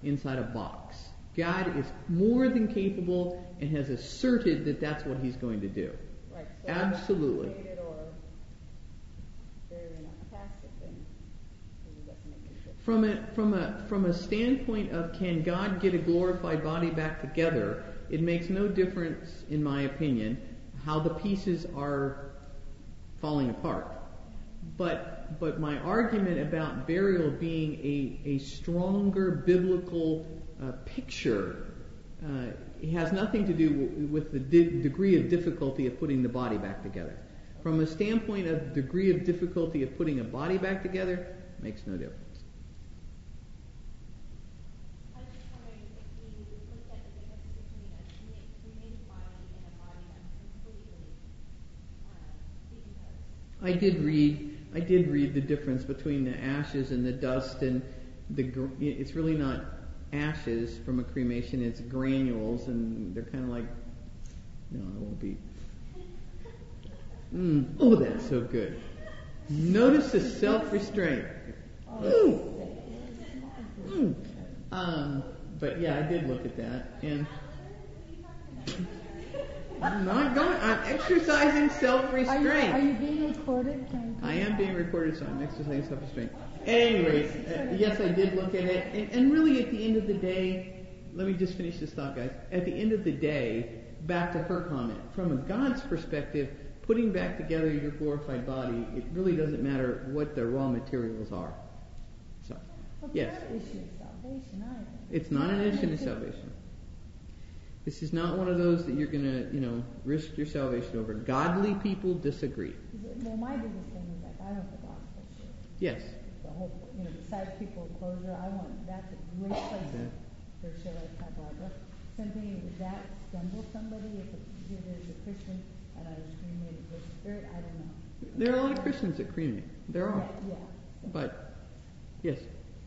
inside a box. God is more than capable and has asserted that that's what He's going to do. Right. So Absolutely. cremated or buried in a casket, then it doesn't make any difference. From a from a from a standpoint of can God get a glorified body back together, it makes no difference, in my opinion, how the pieces are falling apart. But but my argument about burial being a, a stronger biblical uh, picture uh, it has nothing to do w- with the di- degree of difficulty of putting the body back together. From a standpoint of degree of difficulty of putting a body back together, makes no difference. I was just wondering if you looked at the difference between a crema- cremated body and a body that's completely uh, decomposed. I did read I did read the difference between the ashes and the dust, and the gr- it's really not ashes from a cremation, it's granules, and they're kind of like, no, it won't be. Mm. Oh, that's so good. Notice the self-restraint. Mm. Mm. Um, but yeah, I did look at that, and I'm not going. I'm exercising self-restraint. Are you, are you being recorded? I am being recorded, so I'm exercising self-restraint. At any rate, uh, yes, I did look at it, and, and really, at the end of the day, let me just finish this thought, guys. At the end of the day, back to her comment, from a God's perspective, putting back together your glorified body, it really doesn't matter what the raw materials are. So, Well, yes, it's not an issue of salvation either. it's not an issue of salvation. This is not one of those that you're going to, you know, risk your salvation over. Godly people disagree. Well, my biggest thing is like, I want the gospel shared. Yes. The whole, you know, besides people with closure, I want, that's a great place Yeah. for share like that, Barbara. Something, would that stumble somebody if a- if there's a Christian and I was cremated with the spirit? I don't know. There are a lot of Christians that cremate. There are. Yeah, yeah. But, yes.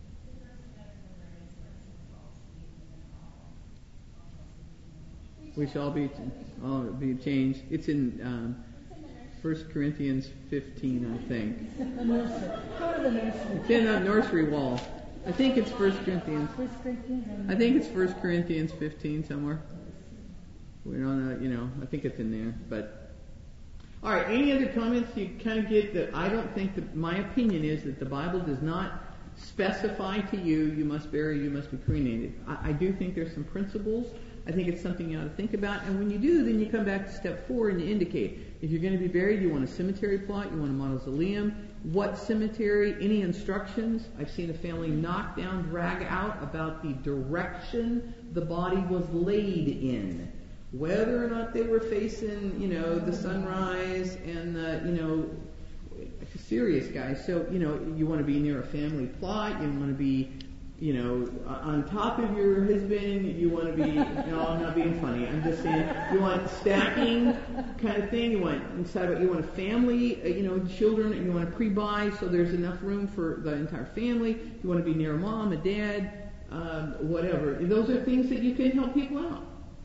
We shall be all be changed. It's in um, First Corinthians fifteen, I think. The nursery. Go to the nursery. It's in the nursery wall. I think it's First Corinthians. First Corinthians. and- I think it's First Corinthians fifteen somewhere. We're on a, you know, I think it's in there. But all right. Any other comments? You kind of get that. I don't think that. My opinion is that the Bible does not specify to you you must bury, you must be cremated. I, I do think there's some principles. I think it's something you ought to think about. And when you do, then you come back to step four and you indicate if you're going to be buried, you want a cemetery plot, you want a mausoleum. What cemetery? Any instructions? I've seen a family knock down, drag out about the direction the body was laid in. Whether or not they were facing, you know, the sunrise and the, you know, serious guys. So, you know, you want to be near a family plot. You want to be, you know, on top of your husband. You want to be, no, I'm not being funny. I'm just saying, you want stacking kind of thing. You want inside, you want a family, you know, children, and you want to pre-buy so there's enough room for the entire family. You want to be near a mom, a dad, um, whatever. Those are things that you can help people out.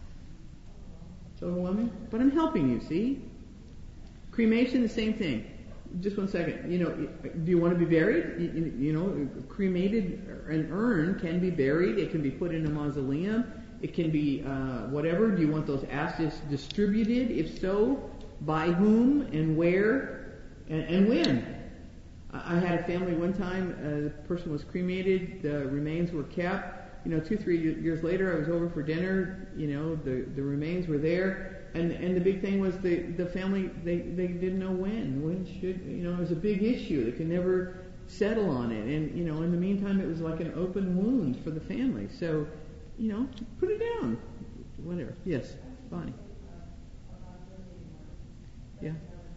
It's overwhelming, but I'm helping you, see? Cremation, the same thing. Just one second. You know, do you want to be buried? You, you know, cremated, an urn can be buried. It can be put in a mausoleum. It can be uh, whatever. Do you want those ashes distributed? If so, by whom and where and, and when? I had a family one time. Uh, the person was cremated. The remains were kept. You know, two, three years later, I was over for dinner. You know, the the remains were there. And and the big thing was the the family they, they didn't know when when should you know it was a big issue. They could never settle on it. And you know in the meantime it was like an open wound for the family. So you know put it down, whatever. Yes, Bonnie. Yeah.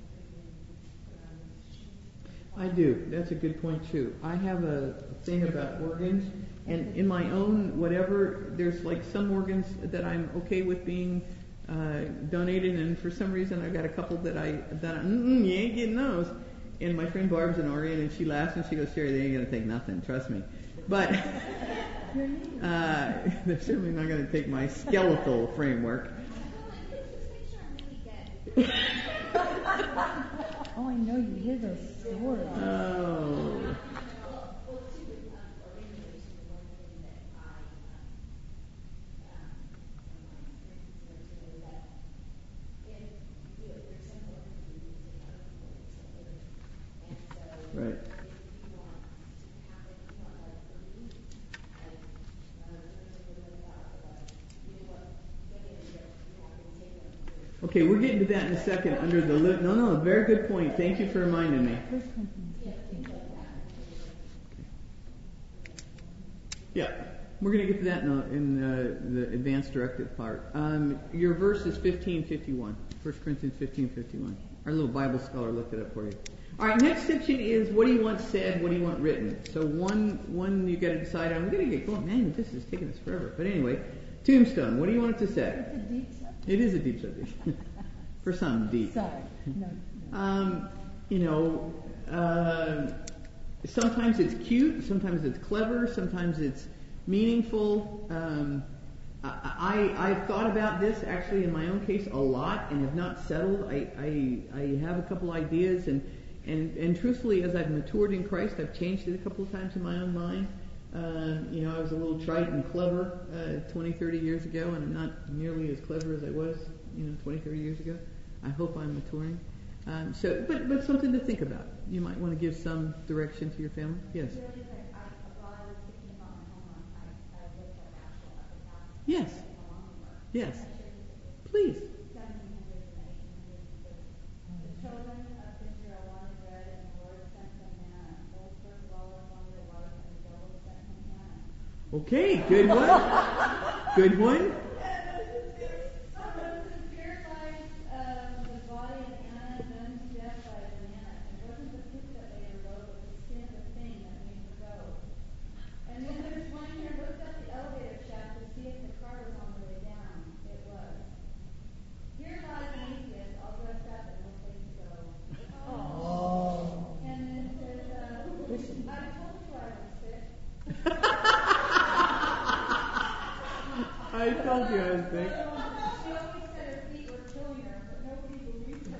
I do. That's a good point too. I have a thing about organs, and in my own whatever, there's like some organs that I'm okay with being uh, donated, and for some reason I've got a couple that I that I, mm you ain't getting those. And my friend Barb's an Orient, and she laughs and she goes, "Sherry, they ain't gonna take nothing, trust me." But uh, they're certainly not gonna take my skeletal framework. Oh, I know you hear those stories. Oh. Right. Okay, we're getting to that in a second under the li- no, no, very good point. Thank you for reminding me. First Corinthians fifteen. Yeah, we're going to get to that in, the, in uh, the advanced directive part. Um, your verse is fifteen fifty-one. First Corinthians fifteen fifty-one. Our little Bible scholar looked it up for you. All right, next section is what do you want said, what do you want written. So one one you got to decide on. We're going to get going. Man, this is taking us forever. But anyway, tombstone. What do you want it to say? It's a deep subject. It is a deep subject. For some, deep. Sorry. No. no. Um, you know, uh, sometimes it's cute, sometimes it's clever, sometimes it's meaningful. Um, I, I, I've thought about this actually in my own case a lot and have not settled. I, I, I have a couple ideas and, and, and truthfully, as I've matured in Christ, I've changed it a couple of times in my own mind. Uh, you know, I was a little trite and clever uh, twenty, thirty years ago, and I'm not nearly as clever as I was, you know, twenty, thirty years ago. I hope I'm maturing. Um, so, but but something to think about. You might want to give some direction to your family. Yes. Really quick, I, while I was thinking about my homework, I, I looked at actual epitaphs. Yes. Yes. Please. seventeen hundreds and eighteen hundreds. The children of Israel wanted bread, and the Lord sent them manna. Those first dwellers wanted a wife, and the Lord sent him manna. Okay, good one. Good one. I told you I was sick. She always said her feet were killing her, but nobody believed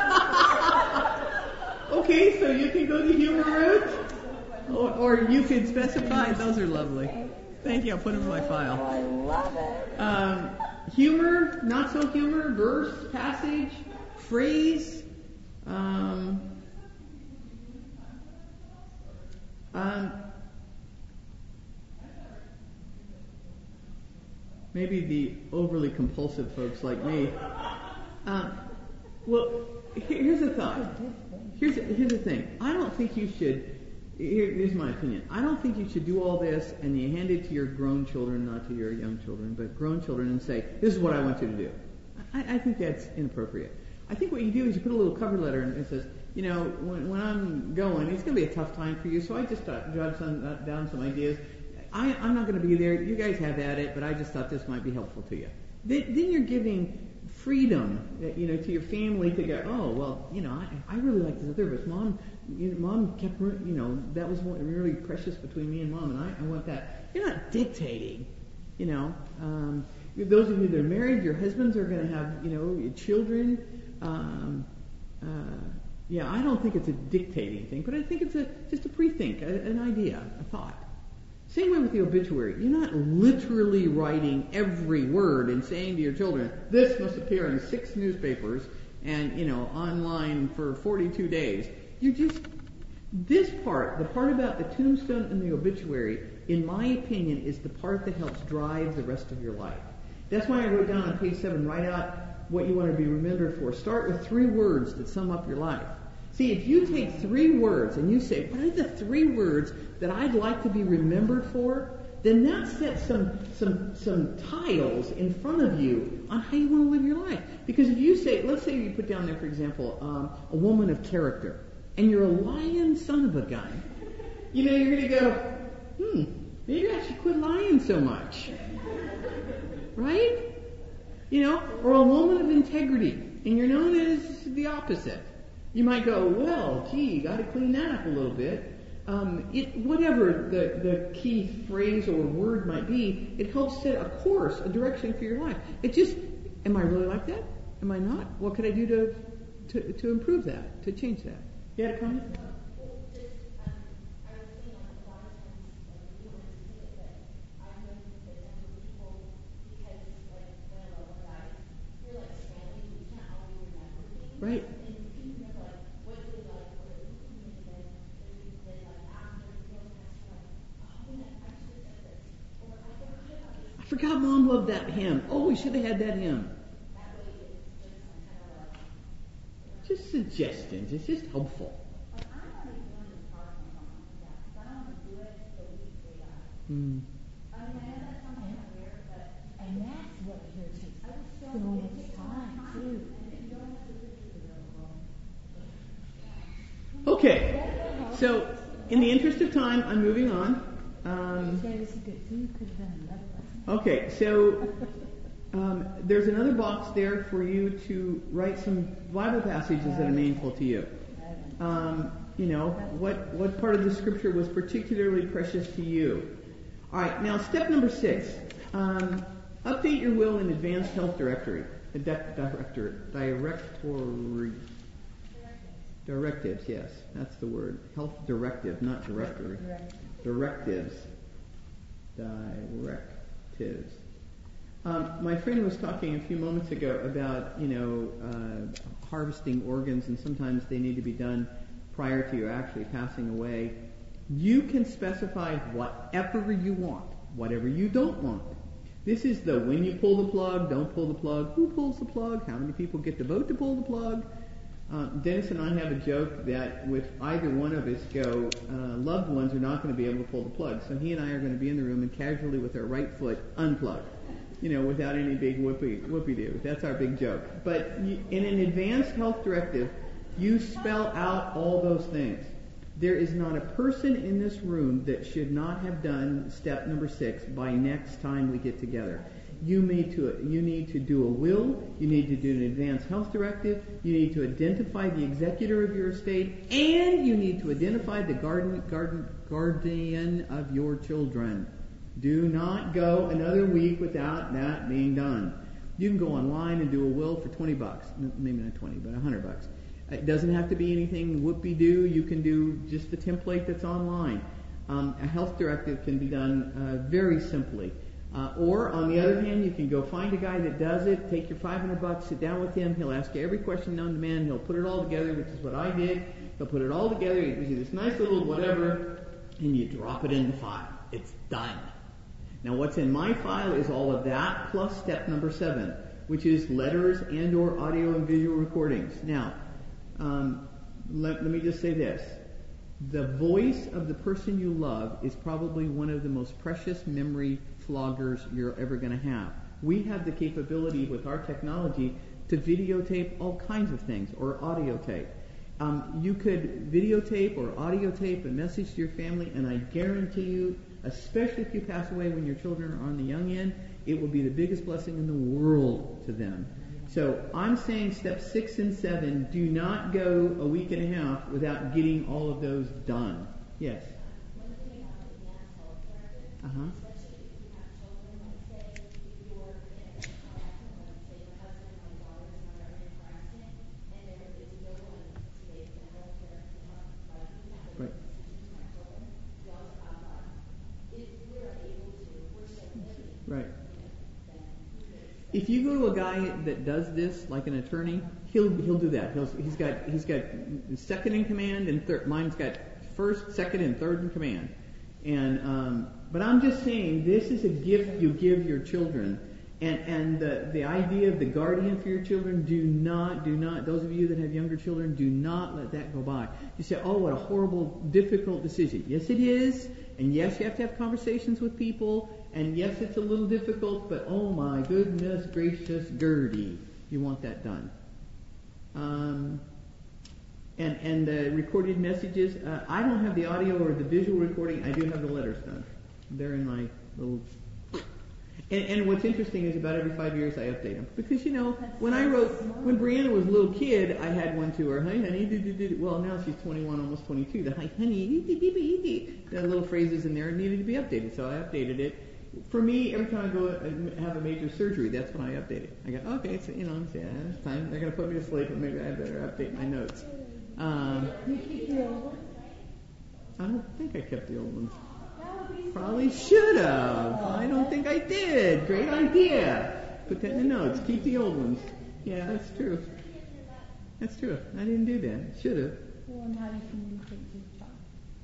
her. Okay, so you can go the humor route, or, or you can specify. Those are lovely. Thank you. I'll put them in my file. I love it. Um, humor, not so humor, verse, passage, phrase. Um, um, maybe the overly compulsive folks like me. Um, well, here's a thought. Here's here's the thing. I don't think you should. Here, here's my opinion. I don't think you should do all this and you hand it to your grown children, not to your young children, but grown children, and say, "This is what I want you to do." I, I think that's inappropriate. I think what you do is you put a little cover letter and it says, you know, when, when I'm going, it's going to be a tough time for you, so I just jotted some, uh, down some ideas. I, I'm not going to be there. You guys have at it, but I just thought this might be helpful to you. Then, then you're giving freedom, you know, to your family to go, oh, well, you know, I, I really like this other verse. Mom, you know, Mom kept, you know, that was really precious between me and Mom, and I, I want that. You're not dictating, you know. Um, those of you that are married, your husbands are going to have, you know, your children. Um, uh, yeah, I don't think it's a dictating thing, but I think it's a just a pre-think, a, an idea, a thought. Same way with the obituary. You're not literally writing every word and saying to your children, this must appear in six newspapers and, you know, online for forty-two days. You're just, this part, the part about the tombstone and the obituary, in my opinion, is the part that helps drive the rest of your life. That's why I wrote down on page seven, write out what you want to be remembered for. Start with three words that sum up your life. See, if you take three words and you say, what are the three words that I'd like to be remembered for? Then that sets some some some tiles in front of you on how you want to live your life. Because if you say, let's say you put down there, for example, um, a woman of character, and you're a lying son of a gun, you know, you're going to go, hmm, maybe I should quit lying so much. Right? You know, or a woman of integrity, and you're known as the opposite. You might go, well, gee, got to clean that up a little bit. Um, it, whatever the, the key phrase or word might be, it helps set a course, a direction for your life. It just, am I really like that? Am I not? What could I do to to, to improve that, to change that? You had a comment? Right. forgot Mom loved that hymn. Oh, we should have had that hymn. That way it's just some kind of a, Just suggestions. It's just helpful. like, I don't want to go into the park on something like that, because I don't want to do it the week they die. Mm. I mean, I know that sounds kind of weird, but And that's what here takes I just so feel like it much takes a long time time, too. and if you don't have the pictures available. Okay. So, in the interest of time, I'm moving on. Um, There was a good food, could have done another lesson. okay, so um, there's another box there for you to write some Bible passages that are meaningful to you. Um, you know, what, what part of the scripture was particularly precious to you? All right, now step number six. Um, update your will in Advanced Health Directory. The de- director, directory. Directives, yes, that's the word. Health directive, not directory. Directives. Directives. Um, my friend was talking a few moments ago about, you know, uh, harvesting organs, and sometimes they need to be done prior to you actually passing away. You can specify whatever you want, whatever you don't want. This is the when you pull the plug, don't pull the plug, who pulls the plug, how many people get to vote to pull the plug. Uh, Dennis and I have a joke that if either one of us go, uh, loved ones are not going to be able to pull the plug. So he and I are going to be in the room and casually with our right foot unplug, you know, without any big whoopee whoopee do. That's our big joke. But you, in an advanced health directive, you spell out all those things. There is not a person in this room that should not have done step number six by next time we get together. You need to you need to do a will, you need to do an advanced health directive, you need to identify the executor of your estate, and you need to identify the guardian, guardian, guardian of your children. Do not go another week without that being done. You can go online and do a will for twenty bucks, maybe not twenty, but a hundred bucks. It doesn't have to be anything whoopee-doo. You can do just the template that's online. Um, a health directive can be done uh, very simply. Uh, or, on the other hand, you can go find a guy that does it, take your five hundred bucks, sit down with him, he'll ask you every question known to man, he'll put it all together, which is what I did. He'll put it all together, he gives you this nice little whatever, and you drop it in the file. It's done. Now, what's in my file is all of that plus step number seven, which is letters and or audio and visual recordings. Now, um, let, let me just say this. The voice of the person you love is probably one of the most precious memory floggers you're ever going to have. We have the capability with our technology to videotape all kinds of things, or audio tape. Um, you could videotape or audio tape a message to your family, and I guarantee you, especially if you pass away when your children are on the young end, it will be the biggest blessing in the world to them. So I'm saying step six and seven, do not go a week and a half without getting all of those done. Yes? One thing about the advanced health directive, Uh-huh. especially if you have children, like say if you're in a car accident, like say my husband and my daughters and I are in a car accident, and there is no one to make the health care to help, like we have to make Right. decisions for my children, we also have like, if we're unable to, we're still living, Right. you know, then who makes If you go to a guy that does this, like an attorney, he'll he'll do that. He'll, he's got he's got second in command and third. Mine's got first, second, and third in command. And um, but I'm just saying, this is a gift you give your children, and and the the idea of the guardian for your children. Do not do not. Those of you that have younger children, do not let that go by. You say, oh, what a horrible, difficult decision. Yes, it is. And yes, you have to have conversations with people. And yes, it's a little difficult, but oh my goodness gracious, Gertie, you want that done. Um, and and the recorded messages, uh, I don't have the audio or the visual recording. I do have the letters done. They're in my little... And, and what's interesting is about every five years I update them. Because, you know, when I wrote, when Brianna was a little kid, I had one to her. Hi, honey, do, do, do. Well, now she's twenty-one, almost twenty-two. The hi, honey, do, do, do, do, do. The little phrases in there needed to be updated, so I updated it. For me, every time I go and have a major surgery, that's when I update it. I go, okay, so, you know, yeah, it's time. They're going to put me to sleep, but maybe I better update my notes. Um, You keep the old one? I don't think I kept the old ones. Probably should have. I don't think I did. Great idea. Put that in the notes. Keep the old ones. Yeah, that's true. That's true. I didn't do that. Should have. Well, and how do you communicate to your child?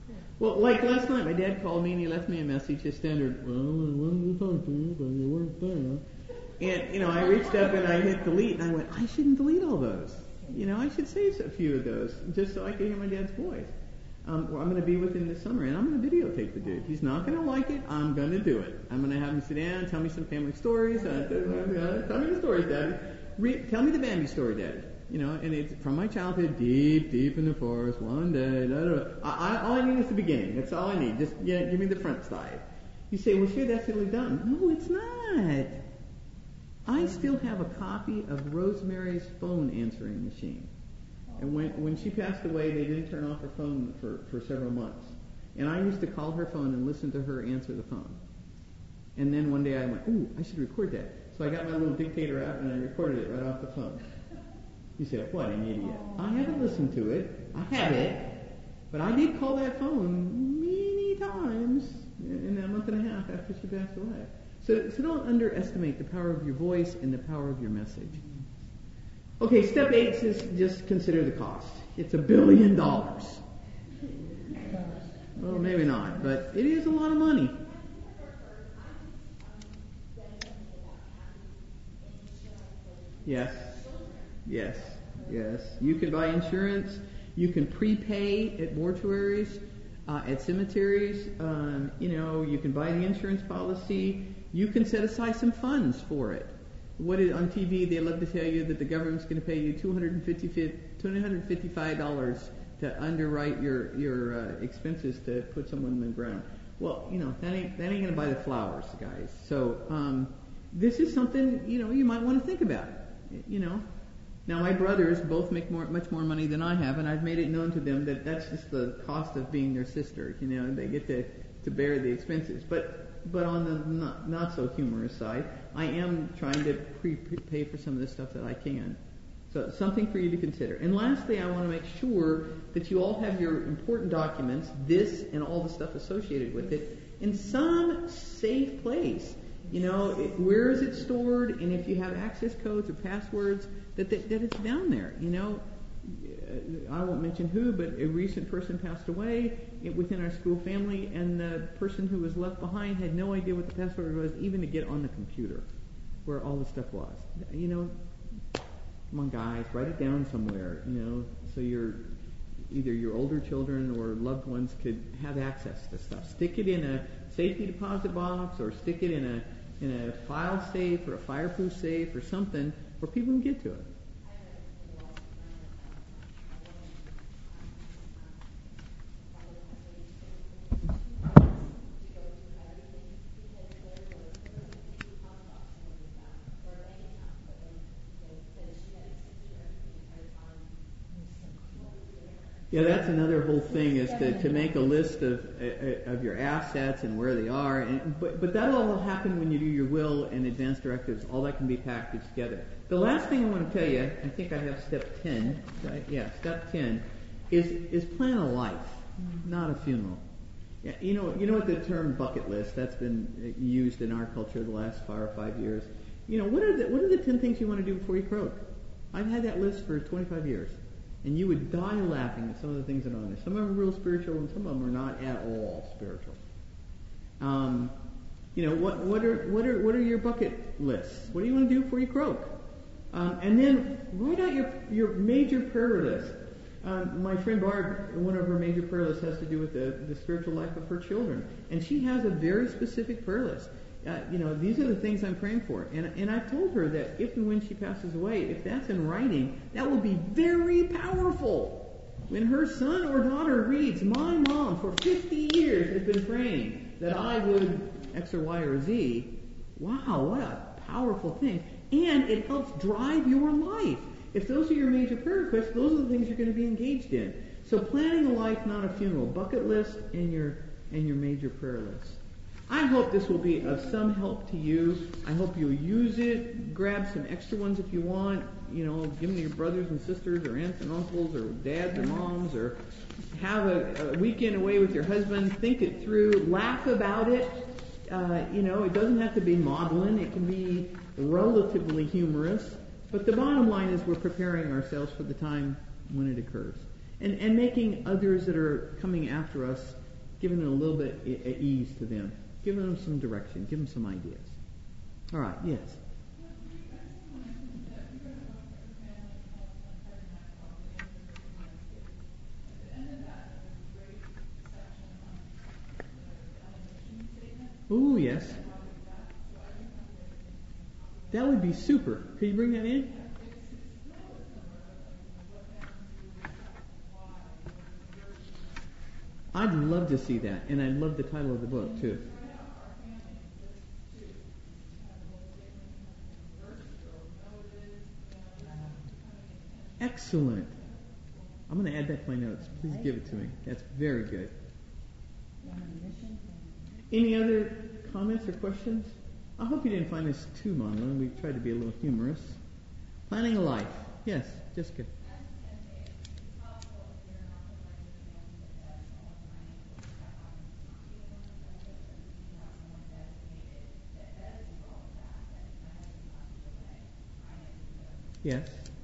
Well, like last night, my dad called me and he left me a message, his standard, well, I wanted to talk to you, but you weren't there. And, you know, I reached up and I hit delete, and I went, I shouldn't delete all those. You know, I should save a few of those, just so I can hear my dad's voice. Um, well, I'm going to be with him this summer, and I'm going to videotape the dude. He's not going to like it. I'm going to do it. I'm going to have him sit down, tell me some family stories. Uh, tell me the stories, Daddy. Re- tell me the Bambi story, Daddy. You know, and it's from my childhood, deep, deep in the forest, one day, da, da, da. I, I, all I need is the beginning. That's all I need. Just yeah, give me the front side. You say, well, sure, that's really done. No, it's not. I still have a copy of Rosemary's phone answering machine. And when when she passed away, they didn't turn off her phone for, for several months. And I used to call her phone and listen to her answer the phone. And then one day I went, ooh, I should record that. So I got my little dictator out and I recorded it right off the phone. You say, what an idiot. I haven't listened to it. I have it. But I did call that phone many times in a month and a half after she passed away. So, so don't underestimate the power of your voice and the power of your message. Okay, step eight is just consider the cost. It's a billion dollars. Well, maybe not, but it is a lot of money. Yes. Yes. Yes. You can buy insurance. You can prepay at mortuaries, uh, at cemeteries. Um, you know, you can buy the insurance policy. You can set aside some funds for it. What is, on T V, they love to tell you that the government's going to pay you two hundred fifty-five dollars to underwrite your your uh, expenses to put someone in the ground. Well, you know, that ain't that ain't going to buy the flowers, guys. So um, this is something, you know, you might want to think about. You know, now my brothers both make more, much more money than I have, and I've made it known to them that that's just the cost of being their sister. You know, they get to to bear the expenses, but. But on the not, not so humorous side, I am trying to prepay for some of the stuff that I can. So something for you to consider. And lastly, I want to make sure that you all have your important documents, this and all the stuff associated with it, in some safe place. You know, it, where is it stored? And if you have access codes or passwords, that, that, that it's down there. You know, I won't mention who, but a recent person passed away within our school family, and the person who was left behind had no idea what the password was, even to get on the computer where all the stuff was. You know, come on, guys, write it down somewhere. You know, so your either your older children or loved ones could have access to stuff. Stick it in a safety deposit box, or stick it in a in a file safe or a fireproof safe or something where people can get to it. Yeah, that's another whole thing, is to, to make a list of uh, of your assets and where they are. And, but but that'll all happen when you do your will and advance directives. All that can be packaged together. The last thing I want to tell you, I think I have step ten, right? Yeah, step ten, is is plan a life, not a funeral. Yeah, you know you know what the term bucket list, that's been used in our culture the last five or five years. You know, what are the what are the ten things you want to do before you croak? I've had that list for twenty-five years. And you would die laughing at some of the things that are on there. Some of them are real spiritual, and some of them are not at all spiritual. Um, you know, what what are what are what are your bucket lists? What do you want to do before you croak? Um, and then write out your your major prayer list. Um, my friend Barb, one of her major prayer lists has to do with the, the spiritual life of her children, and she has a very specific prayer list. Uh, you know, these are the things I'm praying for. And, and I've told her that if and when she passes away, if that's in writing, that will be very powerful. When her son or daughter reads, my mom for fifty years has been praying that I would X or Y or Z, wow, what a powerful thing. And it helps drive your life. If those are your major prayer requests, those are the things you're going to be engaged in. So planning a life, not a funeral. Bucket list and your and your major prayer list. I hope this will be of some help to you. I hope you'll use it. Grab some extra ones if you want. You know, give them to your brothers and sisters or aunts and uncles or dads or moms, or have a, a weekend away with your husband. Think it through. Laugh about it. Uh, you know, it doesn't have to be maudlin. It can be relatively humorous. But the bottom line is we're preparing ourselves for the time when it occurs. And, and making others that are coming after us, giving it a little bit e- e- ease to them, giving them some direction, giving them some ideas. All right, yes. Ooh, yes. That would be super. Could you bring that in? I'd love to see that, and I'd love the title of the book, too. Excellent. I'm going to add that to my notes. Please give it to me. That's very good. Any other comments or questions? I hope you didn't find this too monotonous. We tried to be a little humorous. Planning a life. Yes, Jessica. Yes.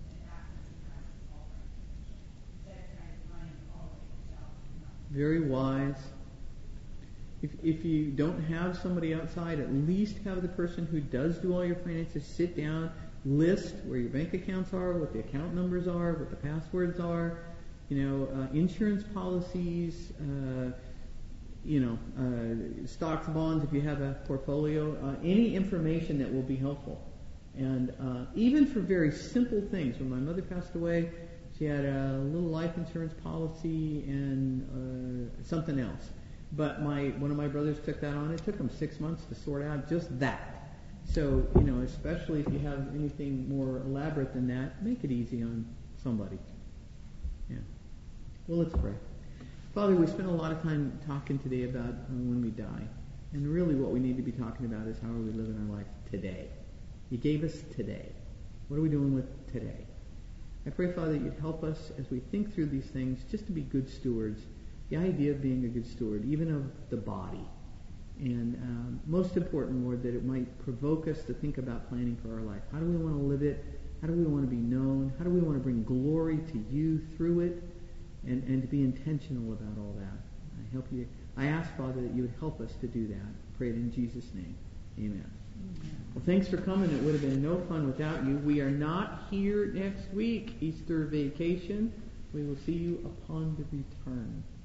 Very wise. If, if you don't have somebody outside, at least have the person who does do all your finances sit down, list where your bank accounts are, what the account numbers are, what the passwords are, you know, uh, insurance policies, uh, you know, uh, stocks, bonds, if you have a portfolio, uh, any information that will be helpful. And uh, even for very simple things. When my mother passed away, she had a little life insurance policy and uh, something else. But my one of my brothers took that on. It took him six months to sort out just that. So, you know, especially if you have anything more elaborate than that, make it easy on somebody. Yeah. Well, let's pray. Father, we spent a lot of time talking today about uh, when we die. And really what we need to be talking about is how are we living our life today. You gave us today. What are we doing with today? I pray, Father, that you'd help us as we think through these things just to be good stewards. The idea of being a good steward, even of the body. And um, most important, Lord, that it might provoke us to think about planning for our life. How do we want to live it? How do we want to be known? How do we want to bring glory to you through it? And, and to be intentional about all that. I help you. I ask, Father, that you would help us to do that. I pray it in Jesus' name. Amen. Amen. Well, thanks for coming. It would have been no fun without you. We are not here next week, Easter vacation. We will see you upon the return.